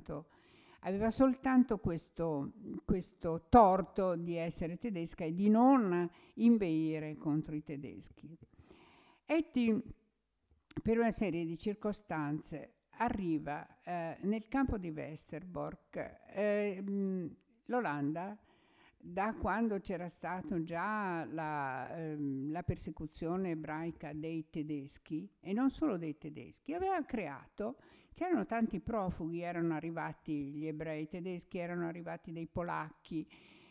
Speaker 2: soltanto questo torto di essere tedesca e di non inveire contro i tedeschi. Etty, per una serie di circostanze, arriva nel campo di Westerbork. L'Olanda, da quando c'era stata già la persecuzione ebraica dei tedeschi, e non solo dei tedeschi, aveva creato, c'erano tanti profughi, erano arrivati gli ebrei tedeschi, erano arrivati dei polacchi,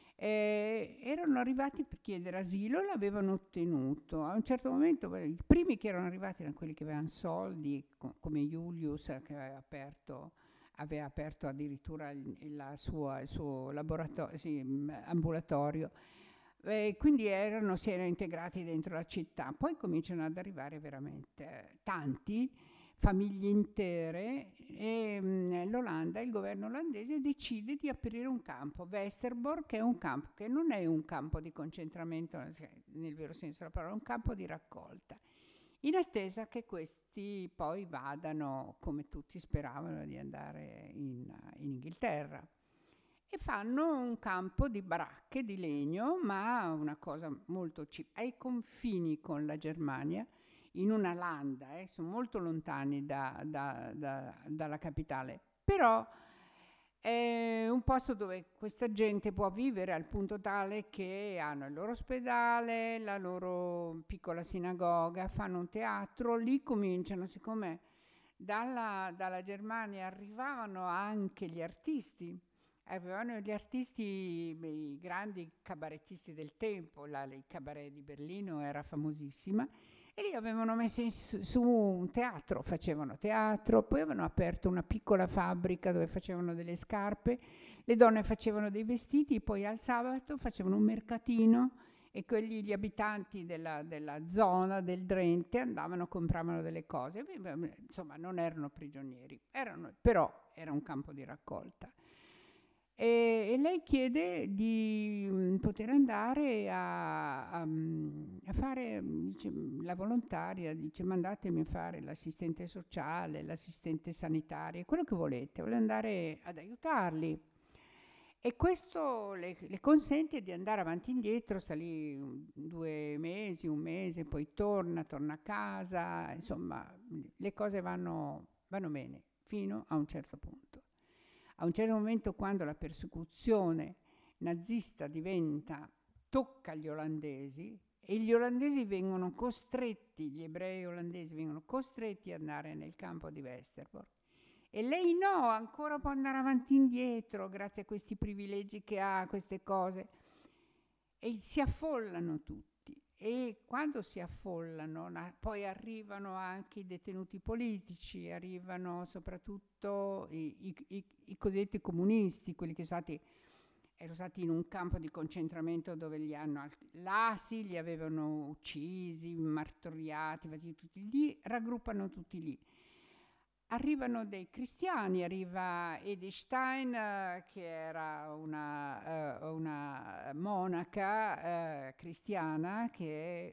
Speaker 2: erano arrivati per chiedere asilo e l'avevano ottenuto. A un certo momento i primi che erano arrivati erano quelli che avevano soldi, come Julius, che aveva aperto addirittura il suo laboratorio, ambulatorio. Quindi si erano integrati dentro la città. Poi cominciano ad arrivare veramente tanti, famiglie intere, e l'Olanda, il governo olandese, decide di aprire un campo. Westerbork, che è un campo che non è un campo di concentramento nel vero senso della parola, è un campo di raccolta, in attesa che questi poi vadano, come tutti speravano, di andare in Inghilterra. E fanno un campo di baracche di legno, ma una cosa molto ai confini con la Germania, in una landa, sono molto lontani dalla capitale, però è un posto dove questa gente può vivere, al punto tale che hanno il loro ospedale, la loro piccola sinagoga, fanno un teatro. Lì cominciano, siccome dalla Germania arrivavano anche gli artisti, i grandi cabarettisti del tempo, il cabaret di Berlino era famosissima, e lì avevano messo su un teatro, facevano teatro, poi avevano aperto una piccola fabbrica dove facevano delle scarpe, le donne facevano dei vestiti, poi al sabato facevano un mercatino, e gli abitanti della zona del Drenthe andavano, compravano delle cose. Insomma, non erano prigionieri, però era un campo di raccolta. E lei chiede di poter andare a a fare, dice, la volontaria, dice mandatemi a fare l'assistente sociale, l'assistente sanitaria, quello che volete, voglio andare ad aiutarli. E questo le consente di andare avanti e indietro, sta lì 2 mesi, 1 mese, poi torna a casa, insomma le cose vanno bene fino a un certo punto. A un certo momento, quando la persecuzione nazista tocca gli olandesi, e gli olandesi vengono costretti, gli ebrei olandesi vengono costretti ad andare nel campo di Westerbork. E lei no, ancora può andare avanti e indietro grazie a questi privilegi che ha, queste cose. E si affollano tutti. E quando si affollano, poi arrivano anche i detenuti politici, arrivano soprattutto i cosiddetti comunisti, quelli che erano stati in un campo di concentramento dove li avevano uccisi, martoriati, tutti lì, raggruppano tutti lì. Arrivano dei cristiani, arriva Edith Stein, che era una monaca cristiana che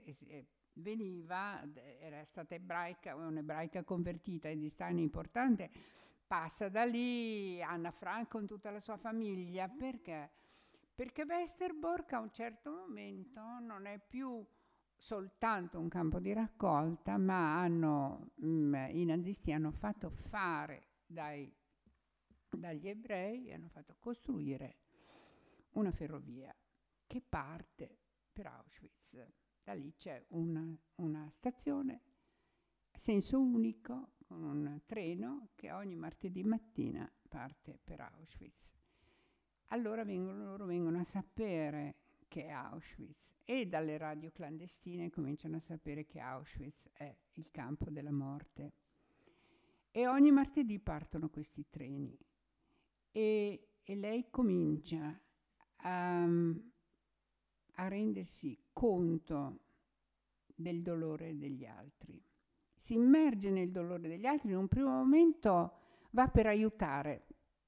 Speaker 2: era stata ebraica, un'ebraica convertita. Edith Stein è importante, passa da lì, Anna Frank con tutta la sua famiglia. Perché? Perché Westerbork a un certo momento non è più soltanto un campo di raccolta, ma i nazisti hanno fatto fare dagli ebrei, hanno fatto costruire una ferrovia che parte per Auschwitz. Da lì c'è una stazione a senso unico con un treno che ogni martedì mattina parte per Auschwitz. Allora loro vengono a sapere che è Auschwitz, e dalle radio clandestine cominciano a sapere che Auschwitz è il campo della morte. E ogni martedì partono questi treni e lei comincia a rendersi conto del dolore degli altri. Si immerge nel dolore degli altri, in un primo momento va per aiutare,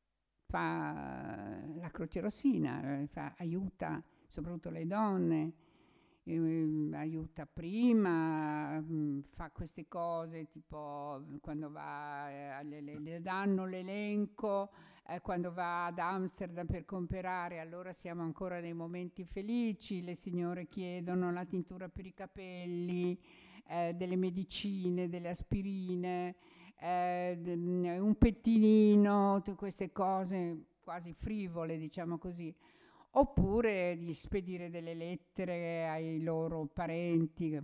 Speaker 2: fa la Croce Rossina, aiuta soprattutto le donne, aiuta prima, fa queste cose tipo quando va, le danno l'elenco, quando va ad Amsterdam per comprare, allora siamo ancora nei momenti felici, le signore chiedono la tintura per i capelli, delle medicine, delle aspirine, un pettinino, tutte queste cose quasi frivole, diciamo così. Oppure di spedire delle lettere ai loro parenti.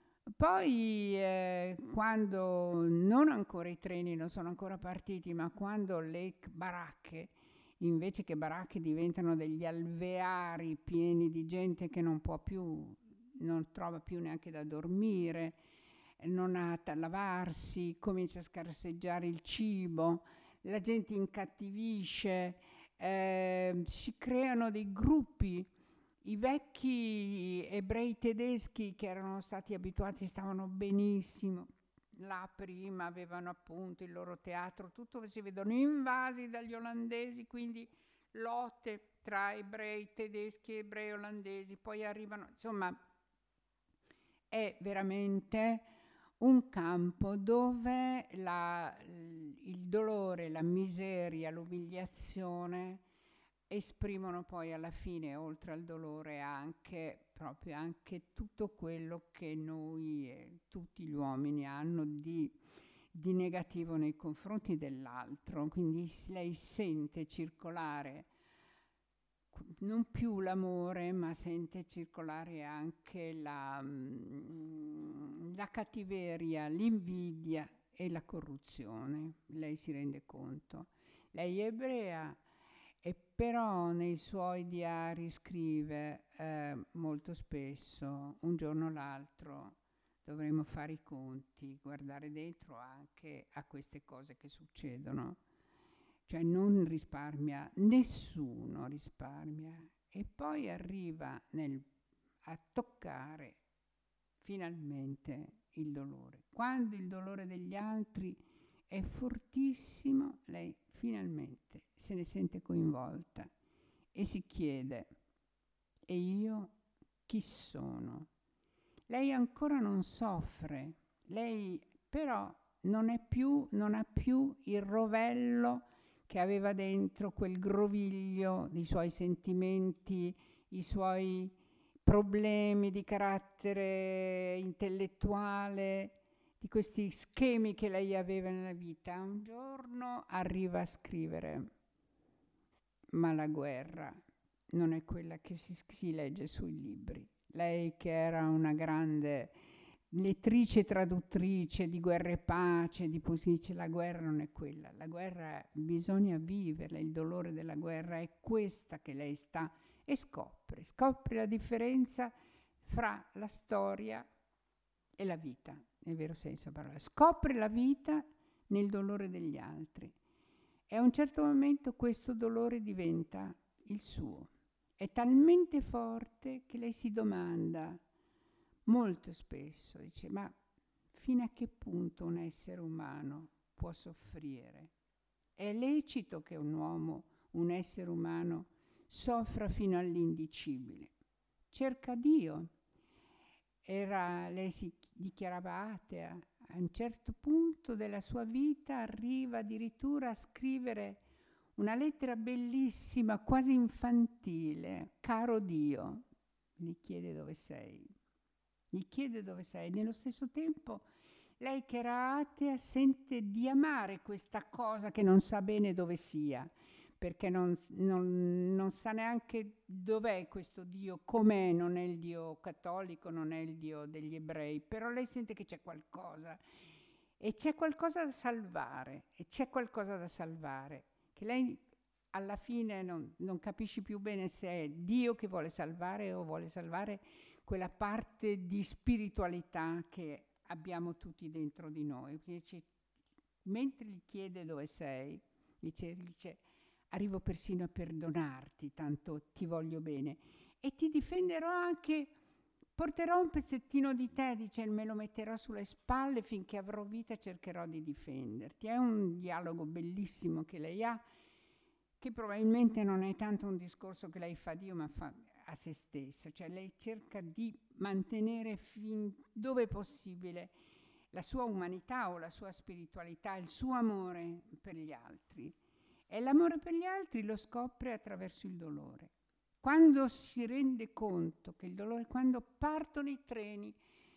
Speaker 2: Poi quando non ancora i treni non sono ancora partiti, ma quando le baracche, invece che baracche, diventano degli alveari pieni di gente che non trova più neanche da dormire, non ha da lavarsi, comincia a scarseggiare il cibo, la gente incattivisce, si creano dei gruppi. I vecchi ebrei tedeschi che erano stati abituati, stavano benissimo là prima, avevano appunto il loro teatro, tutto, si vedono invasi dagli olandesi, quindi lotte tra ebrei tedeschi e ebrei olandesi, poi arrivano, insomma, è veramente un campo dove il dolore, la miseria, l'umiliazione esprimono poi alla fine, oltre al dolore, anche tutto quello che noi e tutti gli uomini hanno di negativo nei confronti dell'altro. Quindi lei sente circolare non più l'amore, ma sente circolare anche la cattiveria, l'invidia e la corruzione. Lei si rende conto. Lei è ebrea, e però nei suoi diari scrive molto spesso: un giorno o l'altro dovremo fare i conti, guardare dentro anche a queste cose che succedono. Cioè non risparmia, nessuno risparmia. E poi arriva a toccare finalmente il dolore. Quando il dolore degli altri è fortissimo, lei finalmente se ne sente coinvolta e si chiede: e io chi sono? Lei ancora non soffre, lei però non ha più il rovello che aveva dentro, quel groviglio dei suoi sentimenti, i suoi problemi di carattere intellettuale, di questi schemi che lei aveva nella vita. Un giorno arriva a scrivere: ma la guerra non è quella che si legge sui libri. Lei, che era una grande lettrice e traduttrice di Guerra e Pace, di poesie, dice: la guerra non è quella, la guerra bisogna viverla, il dolore della guerra è questa che lei sta, e scopre la differenza fra la storia e la vita, nel vero senso della parola. Scopre la vita nel dolore degli altri, e a un certo momento questo dolore diventa il suo. È talmente forte che lei si domanda molto spesso, dice: ma fino a che punto un essere umano può soffrire? È lecito che un uomo, un essere umano, soffra fino all'indicibile? Cerca Dio. Lei si dichiarava atea. A un certo punto della sua vita arriva addirittura a scrivere una lettera bellissima, quasi infantile: caro Dio, gli chiede dove sei. Gli chiede dove sei. Nello stesso tempo, lei, che era atea, sente di amare questa cosa che non sa bene dove sia, perché non sa neanche dov'è questo Dio, com'è, non è il Dio cattolico, non è il Dio degli ebrei, però lei sente che c'è qualcosa, e c'è qualcosa da salvare, che lei alla fine non capisce più bene se è Dio che vuole salvare o vuole salvare quella parte di spiritualità che abbiamo tutti dentro di noi. Mentre gli chiede dove sei, dice: arrivo persino a perdonarti, tanto ti voglio bene, e ti difenderò anche, porterò un pezzettino di te, dice, me lo metterò sulle spalle, finché avrò vita cercherò di difenderti. È un dialogo bellissimo che lei ha, che probabilmente non è tanto un discorso che lei fa a Dio, ma fa a se stessa. Cioè lei cerca di mantenere fin dove è possibile la sua umanità o la sua spiritualità, il suo amore per gli altri. E l'amore per gli altri lo scopre attraverso il dolore. Quando si rende conto che il dolore, quando partono i treni,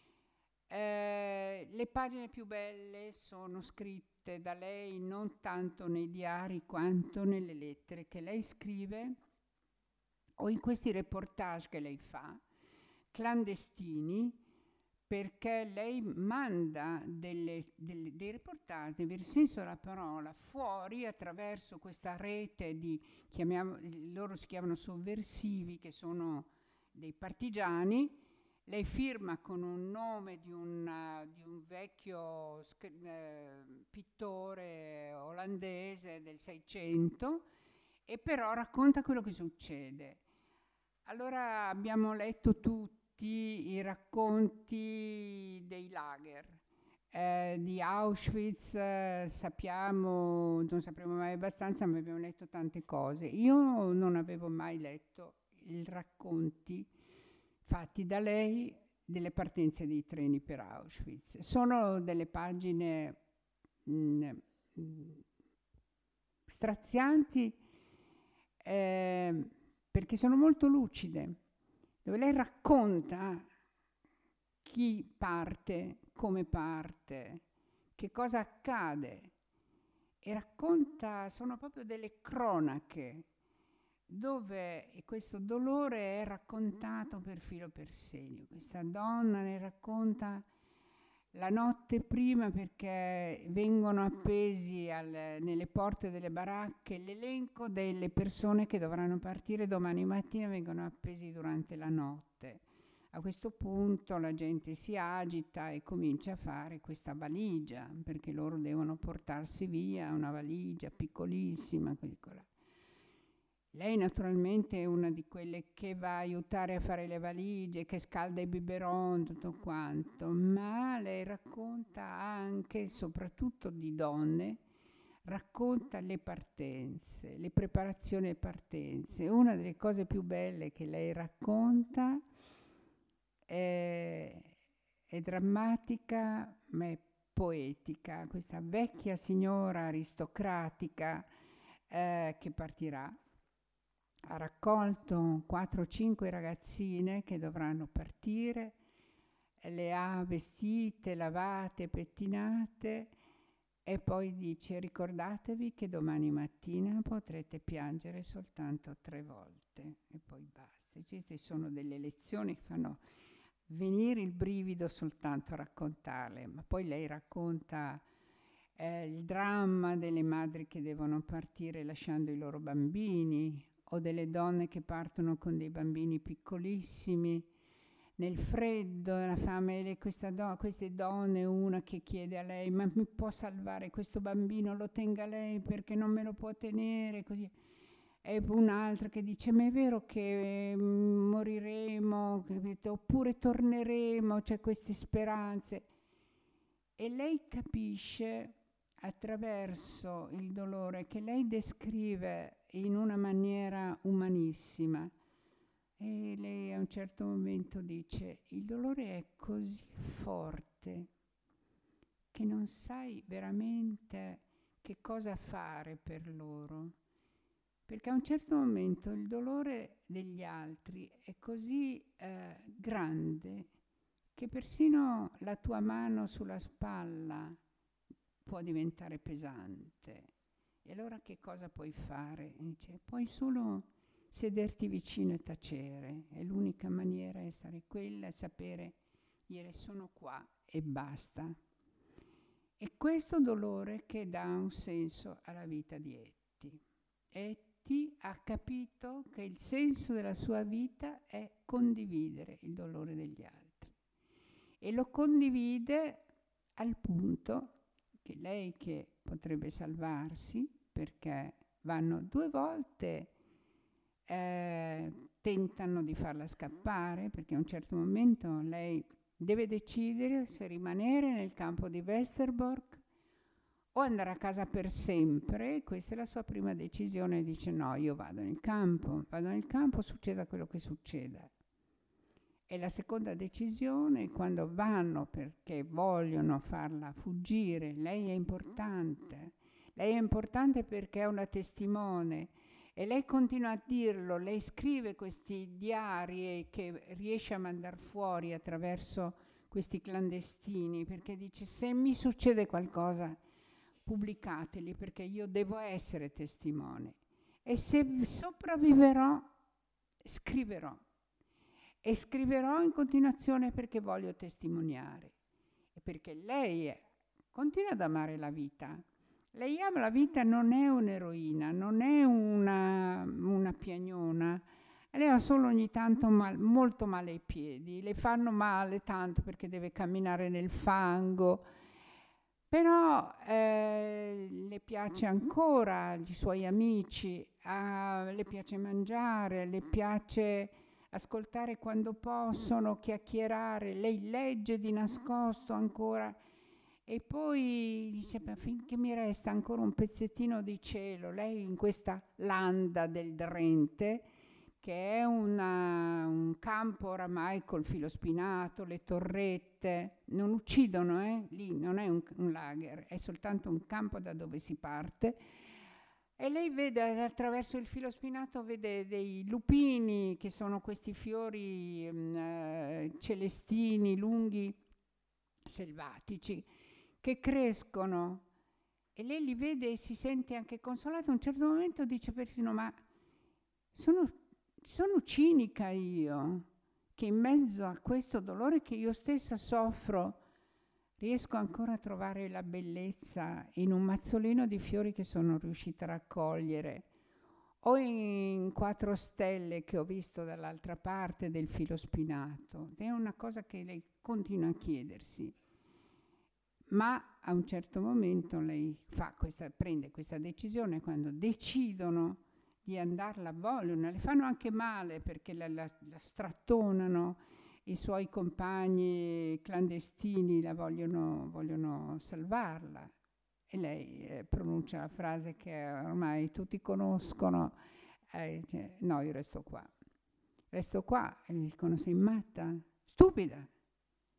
Speaker 2: le pagine più belle sono scritte da lei non tanto nei diari quanto nelle lettere che lei scrive o in questi reportage che lei fa, clandestini, perché lei manda dei reportage, nel vero senso della parola, fuori attraverso questa rete di, loro si chiamano sovversivi, che sono dei partigiani. Lei firma con un nome di un vecchio pittore olandese del 600, e però racconta quello che succede. Allora abbiamo letto tutti i racconti dei lager, di Auschwitz, sappiamo, non sapremo mai abbastanza, ma abbiamo letto tante cose. Io non avevo mai letto i racconti fatti da lei delle partenze dei treni per Auschwitz. Sono delle pagine strazianti, perché sono molto lucide, dove lei racconta chi parte, come parte, che cosa accade, e racconta, sono proprio delle cronache, dove questo dolore è raccontato per filo per segno. Questa donna ne racconta la notte prima, perché vengono appesi nelle porte delle baracche l'elenco delle persone che dovranno partire domani mattina, vengono appesi durante la notte. A questo punto la gente si agita e comincia a fare questa valigia, perché loro devono portarsi via una valigia piccolissima, piccola. Lei naturalmente è una di quelle che va a aiutare a fare le valigie, che scalda i biberon, tutto quanto, ma lei racconta anche, soprattutto di donne, racconta le partenze, le preparazioni alle partenze. Una delle cose più belle che lei racconta è drammatica ma è poetica, questa vecchia signora aristocratica che partirà. Ha raccolto 4 o 5 ragazzine che dovranno partire, le ha vestite, lavate, pettinate e poi dice: ricordatevi che domani mattina potrete piangere soltanto 3 volte e poi basta. Queste sono delle lezioni che fanno venire il brivido soltanto a raccontarle, ma poi lei racconta il dramma delle madri che devono partire lasciando i loro bambini, o delle donne che partono con dei bambini piccolissimi nel freddo, nella fame, queste donne, una che chiede a lei: ma mi può salvare questo bambino, lo tenga lei perché non me lo può tenere, così. E un'altra che dice: ma è vero che moriremo, oppure torneremo, c'è queste speranze. E lei capisce attraverso il dolore, che lei descrive in una maniera umanissima. E lei a un certo momento dice: il dolore è così forte che non sai veramente che cosa fare per loro, perché a un certo momento il dolore degli altri è così grande che persino la tua mano sulla spalla può diventare pesante. E allora che cosa puoi fare? E dice: puoi solo sederti vicino e tacere, e l'unica maniera è stare quella, è sapere dire sono qua e basta. E questo dolore che dà un senso alla vita di Etty. Etty ha capito che il senso della sua vita è condividere il dolore degli altri, e lo condivide al punto che lei, che potrebbe salvarsi perché vanno 2 volte, tentano di farla scappare, perché a un certo momento lei deve decidere se rimanere nel campo di Westerbork o andare a casa per sempre. Questa è la sua prima decisione, dice: no, io vado nel campo, succeda quello che succeda. E la seconda decisione, quando vanno perché vogliono farla fuggire, lei è importante perché è una testimone, e lei continua a dirlo, lei scrive questi diari che riesce a mandare fuori attraverso questi clandestini, perché dice: se mi succede qualcosa pubblicateli, perché io devo essere testimone, e se sopravviverò scriverò, e scriverò in continuazione perché voglio testimoniare, e perché lei continua ad amare la vita. Lei ama la vita, non è un'eroina, non è una piagnona. Lei ha solo ogni tanto molto male ai piedi, le fanno male tanto perché deve camminare nel fango, però le piace ancora i suoi amici, le piace mangiare, le piace ascoltare quando possono, chiacchierare, lei legge di nascosto ancora. E poi dice: beh, finché mi resta ancora un pezzettino di cielo, lei in questa landa del Drente, che è un campo oramai col filo spinato, le torrette, non uccidono, lì non è un lager, è soltanto un campo da dove si parte. E lei vede attraverso il filo spinato, vede dei lupini, che sono questi fiori celestini, lunghi, selvatici, che crescono, e lei li vede e si sente anche consolata. A un certo momento dice persino: ma sono cinica io, che in mezzo a questo dolore che io stessa soffro riesco ancora a trovare la bellezza in un mazzolino di fiori che sono riuscita a raccogliere, o in 4 stelle che ho visto dall'altra parte del filo spinato. È una cosa che lei continua a chiedersi. Ma a un certo momento lei prende questa decisione, quando decidono di andarla, vogliono, le fanno anche male perché la strattonano, i suoi compagni clandestini la vogliono salvarla, e lei pronuncia la frase che ormai tutti conoscono, dice: no, io resto qua, e gli dicono: sei matta? Stupida!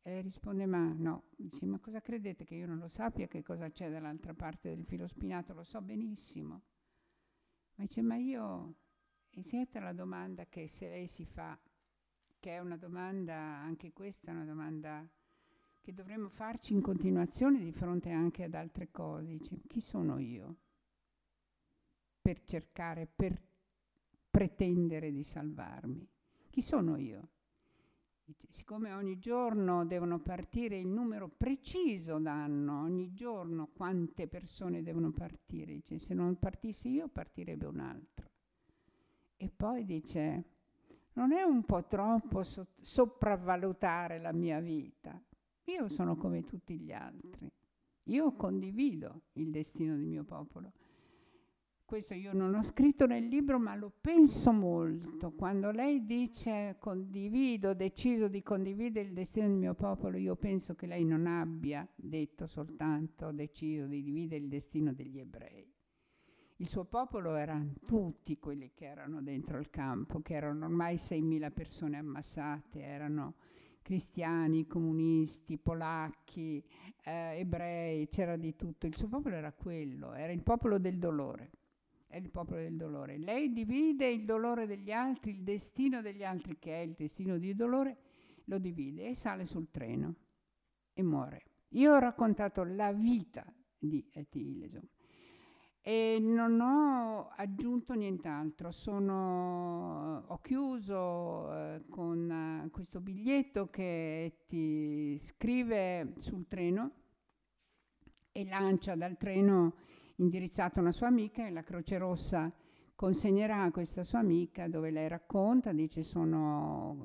Speaker 2: E lei risponde, ma no. Dice, ma cosa credete, che io non lo sappia che cosa c'è dall'altra parte del filo spinato? Lo so benissimo. Ma dice, ma io... E questa è la domanda che se lei si fa, che è una domanda, anche questa è una domanda che dovremmo farci in continuazione di fronte anche ad altre cose. Dice, chi sono io per cercare, per pretendere di salvarmi? Chi sono io? Dice, siccome ogni giorno devono partire il numero preciso d'anno, ogni giorno quante persone devono partire, dice, se non partissi io partirebbe un altro. E poi dice, non è un po' troppo sopravvalutare la mia vita? Io sono come tutti gli altri, io condivido il destino del mio popolo. Questo io non ho scritto nel libro, ma lo penso molto. Quando lei dice condivido, ho deciso di condividere il destino del mio popolo, io penso che lei non abbia detto soltanto ho deciso di dividere il destino degli ebrei. Il suo popolo erano tutti quelli che erano dentro il campo, che erano ormai 6.000 persone ammassate, erano cristiani, comunisti, polacchi, ebrei, c'era di tutto. Il suo popolo era quello, era il popolo del dolore. È il popolo del dolore. Lei divide il dolore degli altri, il destino degli altri, che è il destino di dolore, lo divide e sale sul treno e muore. Io ho raccontato la vita di Etty Hillesum e non ho aggiunto nient'altro. Ho chiuso con questo biglietto che Etty scrive sul treno e lancia dal treno indirizzato a una sua amica, e la Croce Rossa consegnerà a questa sua amica, dove lei racconta, dice sono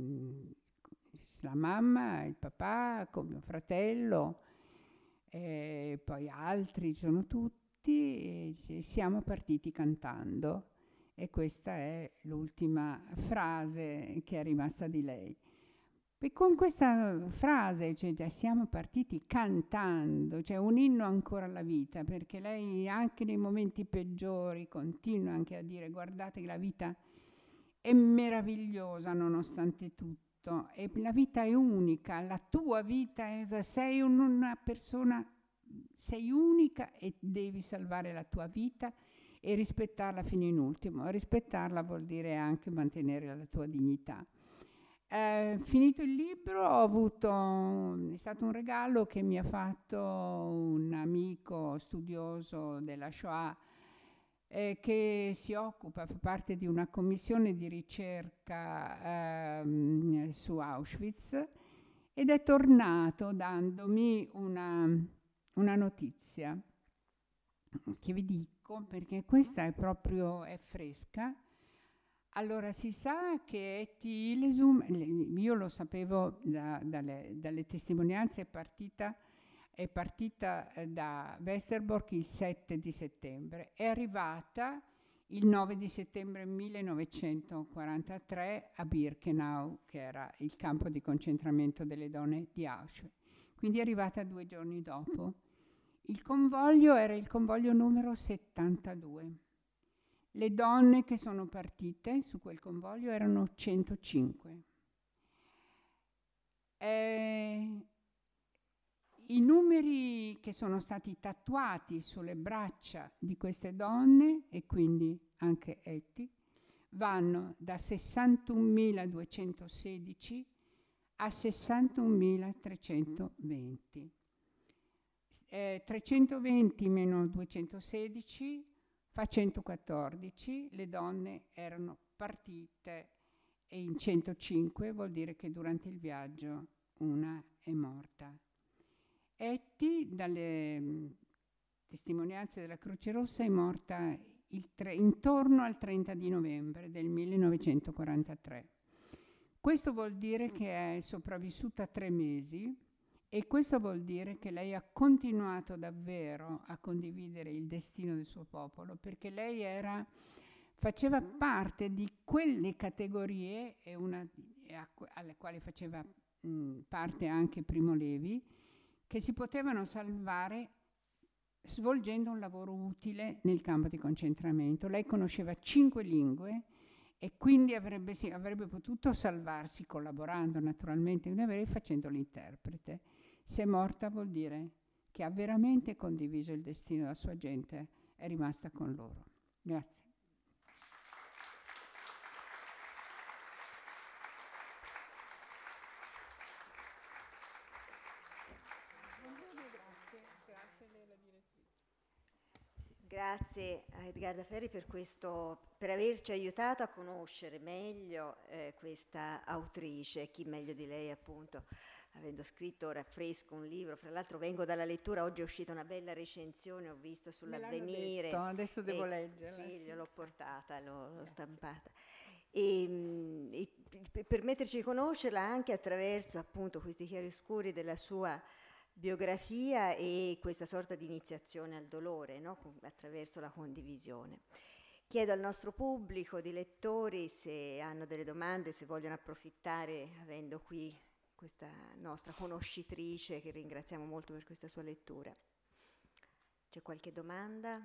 Speaker 2: la mamma, il papà, con mio fratello, e poi altri, sono tutti, e siamo partiti cantando. E questa è l'ultima frase che è rimasta di lei. E con questa frase, cioè, siamo partiti cantando, cioè un inno ancora alla vita, perché lei anche nei momenti peggiori continua anche a dire guardate che la vita è meravigliosa nonostante tutto, e la vita è unica, la tua vita sei una persona, sei unica e devi salvare la tua vita e rispettarla fino in ultimo. Rispettarla vuol dire anche mantenere la tua dignità. Finito il libro è stato un regalo che mi ha fatto un amico studioso della Shoah che fa parte di una commissione di ricerca su Auschwitz, ed è tornato dandomi una notizia che vi dico perché questa è fresca. Allora, si sa che Etty Hillesum, io lo sapevo dalle testimonianze, è partita da Westerbork il 7 di settembre, è arrivata il 9 di settembre 1943 a Birkenau, che era il campo di concentramento delle donne di Auschwitz. Quindi è arrivata 2 giorni dopo. Il convoglio era il convoglio numero 72. Le donne che sono partite su quel convoglio erano 105. I numeri che sono stati tatuati sulle braccia di queste donne, e quindi anche Etty, vanno da 61.216 a 61.320. 320 meno 216 fa 114, le donne erano partite, e in 105 vuol dire che durante il viaggio una è morta. Etty, dalle testimonianze della Croce Rossa, è morta intorno al 30 di novembre del 1943. Questo vuol dire che è sopravvissuta 3 mesi, e questo vuol dire che lei ha continuato davvero a condividere il destino del suo popolo, perché lei faceva parte di quelle categorie, alle quali faceva parte anche Primo Levi, che si potevano salvare svolgendo un lavoro utile nel campo di concentramento. Lei conosceva 5 lingue e quindi avrebbe potuto salvarsi collaborando naturalmente con gli ebrei facendo l'interprete. Se è morta vuol dire che ha veramente condiviso il destino della sua gente, è rimasta con loro. Grazie.
Speaker 3: Grazie a Edgarda Ferri per averci aiutato a conoscere meglio questa autrice, chi meglio di lei appunto, avendo scritto ora fresco un libro. Fra l'altro vengo dalla lettura, oggi è uscita una bella recensione, ho visto sull'Avvenire.
Speaker 2: Adesso devo leggerla.
Speaker 3: Sì, gliel'ho portata, l'ho stampata. E per metterci a conoscerla anche attraverso appunto questi chiaroscuri della sua biografia e questa sorta di iniziazione al dolore, no? Attraverso la condivisione. Chiedo al nostro pubblico di lettori se hanno delle domande, se vogliono approfittare, avendo qui questa nostra conoscitrice che ringraziamo molto per questa sua lettura. C'è qualche domanda?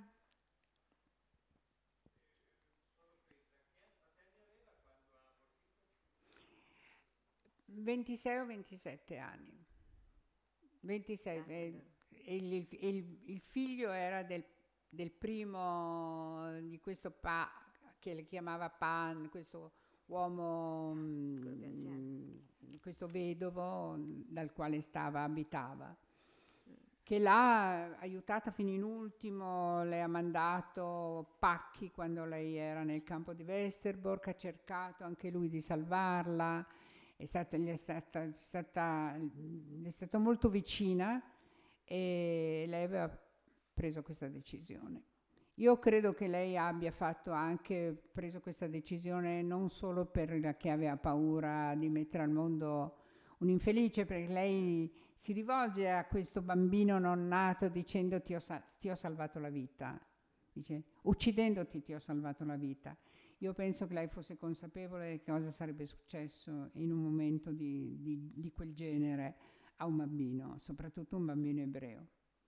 Speaker 2: «26 o 27 anni. 26, il figlio era del primo, di questo che le chiamava Pan, questo uomo, questo vedovo dal quale abitava, che l'ha aiutata fino in ultimo, le ha mandato pacchi quando lei era nel campo di Westerbork, ha cercato anche lui di salvarla. È stata molto vicina e lei aveva preso questa decisione. Io credo che lei abbia preso questa decisione non solo perché aveva paura di mettere al mondo un infelice, perché lei si rivolge a questo bambino non nato dicendo ti ho salvato la vita, dice uccidendoti ti ho salvato la vita. Io penso che lei fosse consapevole di cosa sarebbe successo in un momento di quel genere a un bambino, soprattutto un bambino ebreo.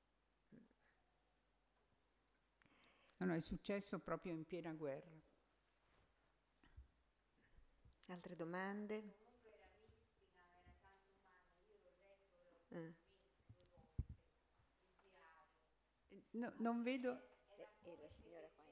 Speaker 2: No, è successo proprio in piena guerra.
Speaker 3: Altre domande?
Speaker 2: No, non vedo.
Speaker 3: La signora qua.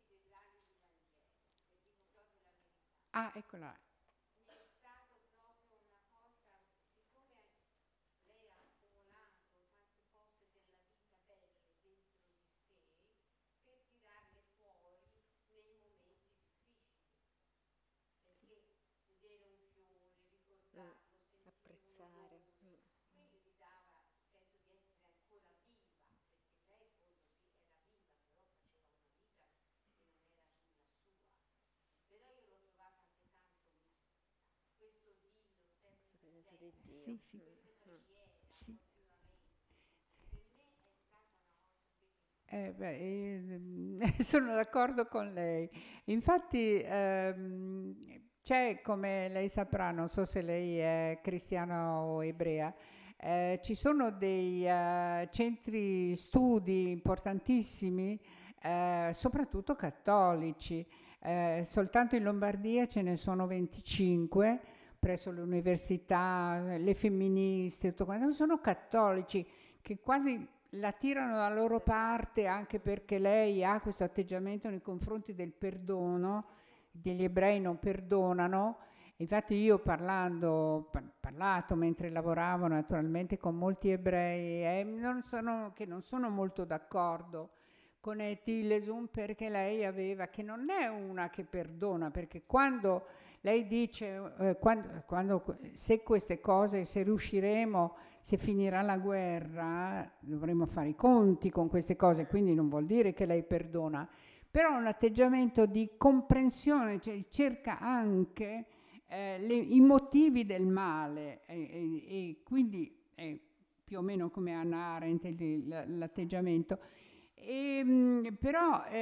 Speaker 2: Ah, eccola.
Speaker 4: È stato proprio una cosa, siccome lei ha accumulato tante cose della vita belle dentro di sé, per tirarle fuori nei momenti difficili. Perché vedere un fiore, ricordarlo,
Speaker 3: Apprezzare.
Speaker 4: Quindi gli dava il senso di essere ancora viva, perché lei in fondo sì, era viva, però faceva una vita che non era più la sua. Però io l'ho trovata anche tanto mistica, questo Dio sempre
Speaker 3: Presenza di Dio.
Speaker 2: Sì, sì. Sì.
Speaker 4: Per me è stata una cosa bellissima.
Speaker 2: Sono d'accordo con lei. Infatti c'è, come lei saprà, non so se lei è cristiana o ebrea, ci sono dei centri studi importantissimi, soprattutto cattolici. Soltanto in Lombardia ce ne sono 25 presso le università, le femministe, tutto quanto. Sono cattolici che quasi la tirano dalla loro parte, anche perché lei ha questo atteggiamento nei confronti del perdono. Gli ebrei non perdonano. Infatti io parlato mentre lavoravo naturalmente con molti ebrei che non sono molto d'accordo con Tilesum, perché lei aveva, che non è una che perdona, perché quando lei dice se queste cose, se riusciremo, se finirà la guerra, dovremo fare i conti con queste cose, quindi non vuol dire che lei perdona, però un atteggiamento di comprensione, cioè cerca anche i motivi del male e quindi è più o meno come Hannah Arendt l'atteggiamento. Però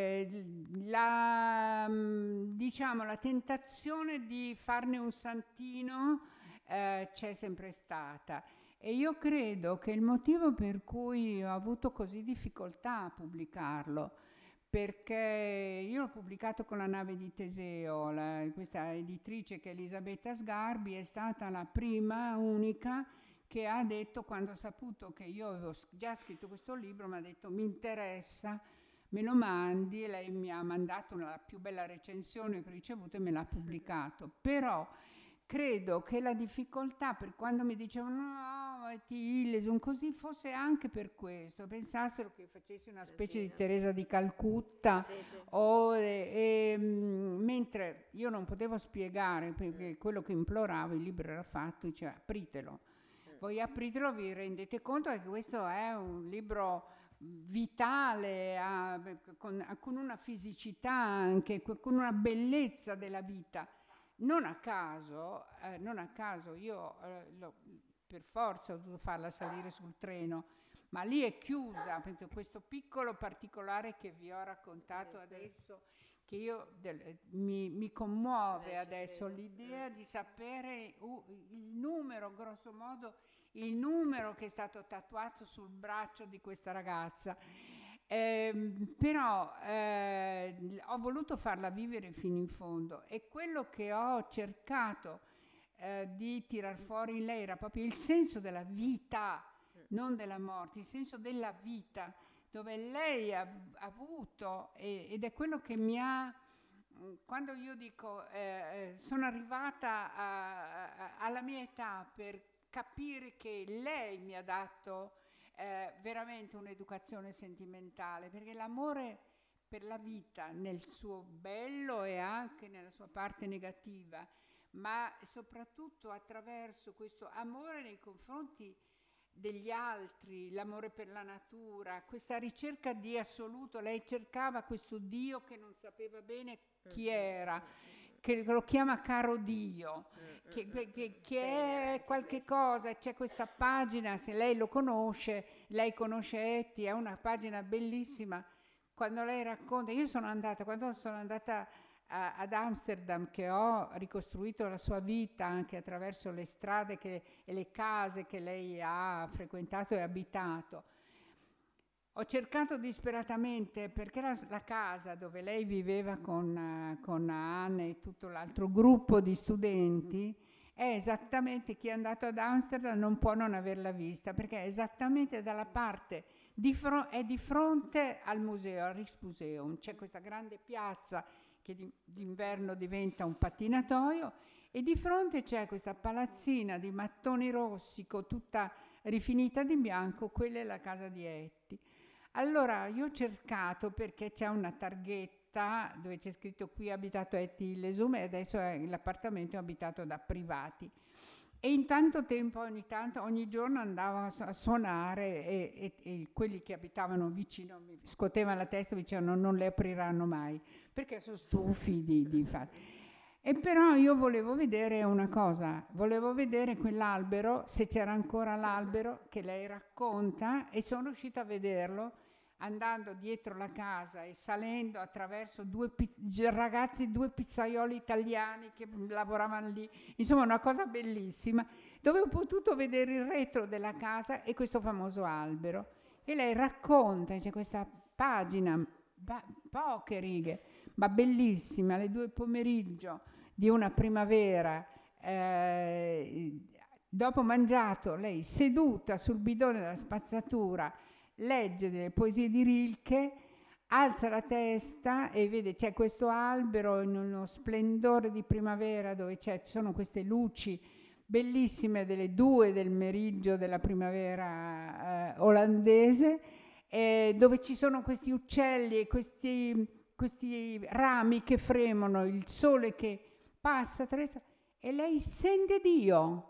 Speaker 2: diciamo, la tentazione di farne un santino c'è sempre stata, e io credo che il motivo per cui ho avuto così difficoltà a pubblicarlo, perché io l'ho pubblicato con La nave di Teseo, questa editrice che è Elisabetta Sgarbi, è stata la prima, unica, che ha detto, quando ha saputo che io avevo già scritto questo libro, mi ha detto mi interessa, me lo mandi, e lei mi ha mandato la più bella recensione che ho ricevuto e me l'ha pubblicato. Però credo che la difficoltà, per quando mi dicevano no, Illeson così, fosse anche per questo, pensassero che facessi una specie di Teresa di Calcutta, mentre io non potevo spiegare, perché quello che imploravo, il libro era fatto, diceva apritelo, voi apritelo, vi rendete conto che questo è un libro vitale, con una fisicità anche, con una bellezza della vita. Non a caso io per forza ho dovuto farla salire sul treno, ma lì è chiusa, perché questo piccolo particolare che vi ho raccontato adesso, che mi commuove adesso, l'idea di sapere il numero, grosso modo, il numero che è stato tatuato sul braccio di questa ragazza. Però ho voluto farla vivere fino in fondo, e quello che ho cercato di tirar fuori in lei era proprio il senso della vita, non della morte, il senso della vita, dove lei ha avuto, ed è quello che mi ha, quando io dico sono arrivata alla mia età per capire che lei mi ha dato veramente un'educazione sentimentale, perché l'amore per la vita, nel suo bello e anche nella sua parte negativa, ma soprattutto attraverso questo amore nei confronti degli altri, l'amore per la natura, questa ricerca di assoluto. Lei cercava questo Dio che non sapeva bene chi era, che lo chiama caro Dio, che è qualche cosa. C'è questa pagina, se lei lo conosce, lei conosce Etty, è una pagina bellissima, quando lei racconta, quando sono andata ad Amsterdam, che ho ricostruito la sua vita anche attraverso le strade e le case che lei ha frequentato e abitato. Ho cercato disperatamente, perché la casa dove lei viveva con Anne e tutto l'altro gruppo di studenti è esattamente, chi è andato ad Amsterdam non può non averla vista, perché è esattamente dalla parte, è di fronte al museo, al Rijksmuseum. C'è questa grande piazza che d'inverno diventa un pattinatoio, e di fronte c'è questa palazzina di mattoni rossi, tutta rifinita di bianco, quella è la casa di Etty. Allora io ho cercato, perché c'è una targhetta dove c'è scritto qui abitato Etty Hillesum, e adesso l'appartamento è abitato da privati, e in tanto tempo, ogni giorno andavo a suonare, e quelli che abitavano vicino mi scuotevano la testa e dicevano non le apriranno mai, perché sono stufi di fare. E però io volevo vedere una cosa, volevo vedere quell'albero, se c'era ancora l'albero che lei racconta, e sono riuscita a vederlo andando dietro la casa e salendo attraverso due pizzaioli italiani che lavoravano lì, insomma una cosa bellissima, dove ho potuto vedere il retro della casa e questo famoso albero. E lei racconta, c'è questa pagina, poche righe, ma bellissima, alle 2 pomeriggio di una primavera, dopo mangiato, lei seduta sul bidone della spazzatura legge delle poesie di Rilke, alza la testa e vede c'è questo albero in uno splendore di primavera, dove ci sono queste luci bellissime delle 2 del meriggio della primavera olandese, dove ci sono questi uccelli e questi rami che fremono, il sole che passa e lei sente Dio.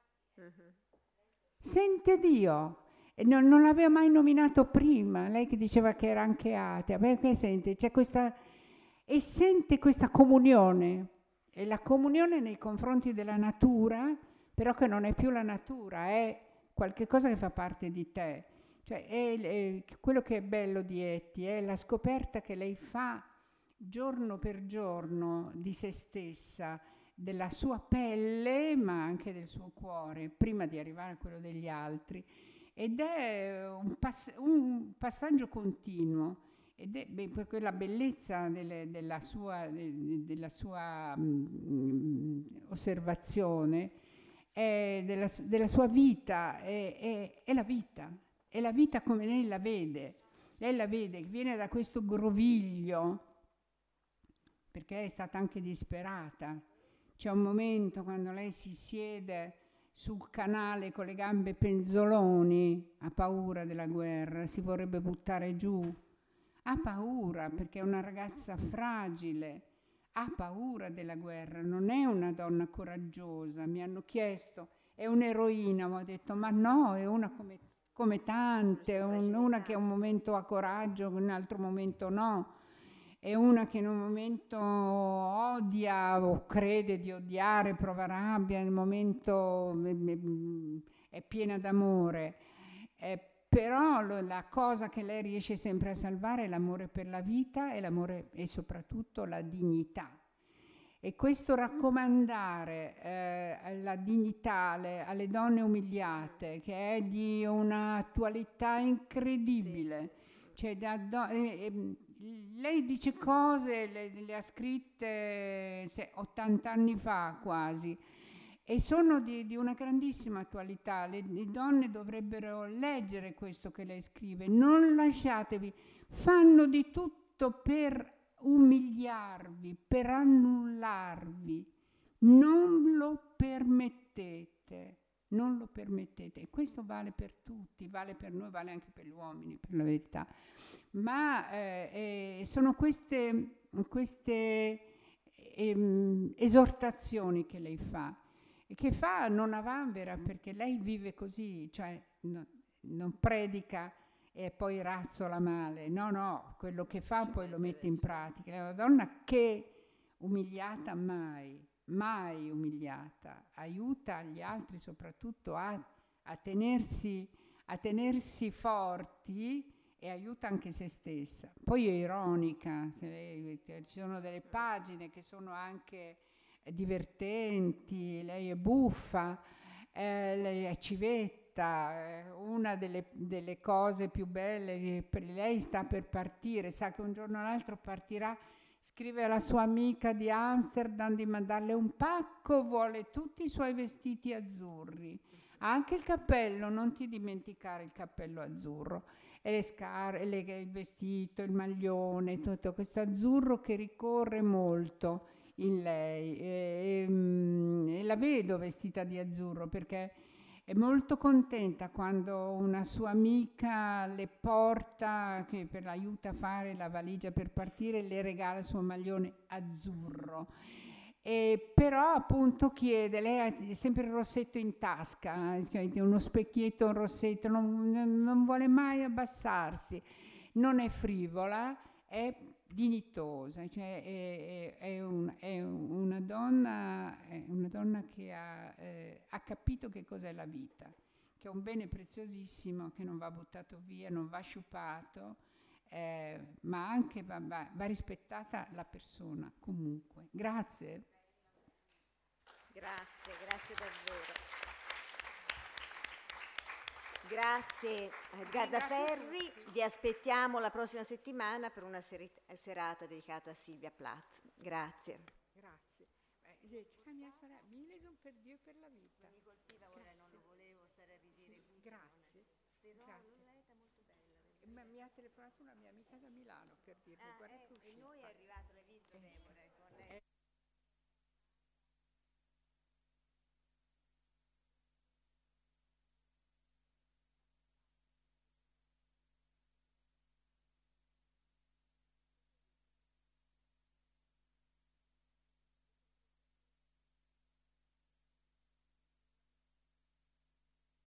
Speaker 2: Sente Dio. E non l'aveva mai nominato prima, lei che diceva che era anche atea, perché sente, e sente questa comunione, e la comunione nei confronti della natura, però che non è più la natura, è qualche cosa che fa parte di te. Cioè è quello che è bello di Etty, è la scoperta che lei fa giorno per giorno di se stessa, della sua pelle, ma anche del suo cuore, prima di arrivare a quello degli altri. Ed è un passaggio continuo, ed è per quella bellezza della sua osservazione, della sua vita, è la vita come lei la vede. Lei la vede, viene da questo groviglio, perché lei è stata anche disperata. C'è un momento quando lei si siede sul canale con le gambe penzoloni, ha paura della guerra, si vorrebbe buttare giù, ha paura perché è una ragazza fragile, ha paura della guerra, non è una donna coraggiosa. Mi hanno chiesto, è un'eroina? Ma ho detto, ma no, è una come tante, una che un momento ha coraggio, in un altro momento no. È una che in un momento odia o crede di odiare, prova rabbia, nel momento è piena d'amore. Però la cosa che lei riesce sempre a salvare è l'amore per la vita e l'amore e soprattutto la dignità. E questo raccomandare la dignità alle donne umiliate, che è di un'attualità incredibile. Cioè, lei dice cose, le ha scritte 80 anni fa quasi, e sono di una grandissima attualità. Le donne dovrebbero leggere questo che lei scrive. Non lasciatevi, fanno di tutto per umiliarvi, per annullarvi. Non lo permettete, non lo permettete. E questo vale per tutti, vale per noi, vale anche per gli uomini, per la verità. Ma sono queste esortazioni che lei fa, e che fa non a vanvera, perché lei vive così, cioè non predica e poi razzola male, no, quello che fa poi lo mette in pratica. È una donna che umiliata mai umiliata, aiuta gli altri soprattutto a tenersi forti, e aiuta anche se stessa. Poi è ironica, ci sono delle pagine che sono anche divertenti, lei è buffa, lei è civetta. Una delle cose più belle, lei sta per partire, sa che un giorno o l'altro partirà, scrive alla sua amica di Amsterdam di mandarle un pacco, vuole tutti i suoi vestiti azzurri, anche il cappello, non ti dimenticare il cappello azzurro, e le scarpe, il vestito, il maglione, tutto questo azzurro che ricorre molto in lei, e la vedo vestita di azzurro perché è molto contenta quando una sua amica le porta, che l'aiuta a fare la valigia per partire, le regala il suo maglione azzurro. Però appunto chiede, lei ha sempre il rossetto in tasca, uno specchietto, un rossetto, non vuole mai abbassarsi, non è frivola, è dignitosa, cioè è una donna che ha capito che cos'è la vita, che è un bene preziosissimo, che non va buttato via, non va sciupato, ma anche va rispettata la persona comunque. Grazie.
Speaker 3: Grazie davvero. Grazie a Edgarda Ferri, vi aspettiamo la prossima settimana per una serata dedicata a Silvia Plath. Grazie.
Speaker 2: Grazie. C'è mia sorella, Mileson per Dio e per la vita.
Speaker 3: Mi colpiva, non lo volevo stare a ridire.
Speaker 2: Sì, grazie.
Speaker 3: Però
Speaker 2: grazie.
Speaker 3: l'ho letta molto bella.
Speaker 2: Ma mi ha telefonato una mia amica da Milano per dirmi, guarda che
Speaker 3: e noi è arrivato, l'hai visto Deborah?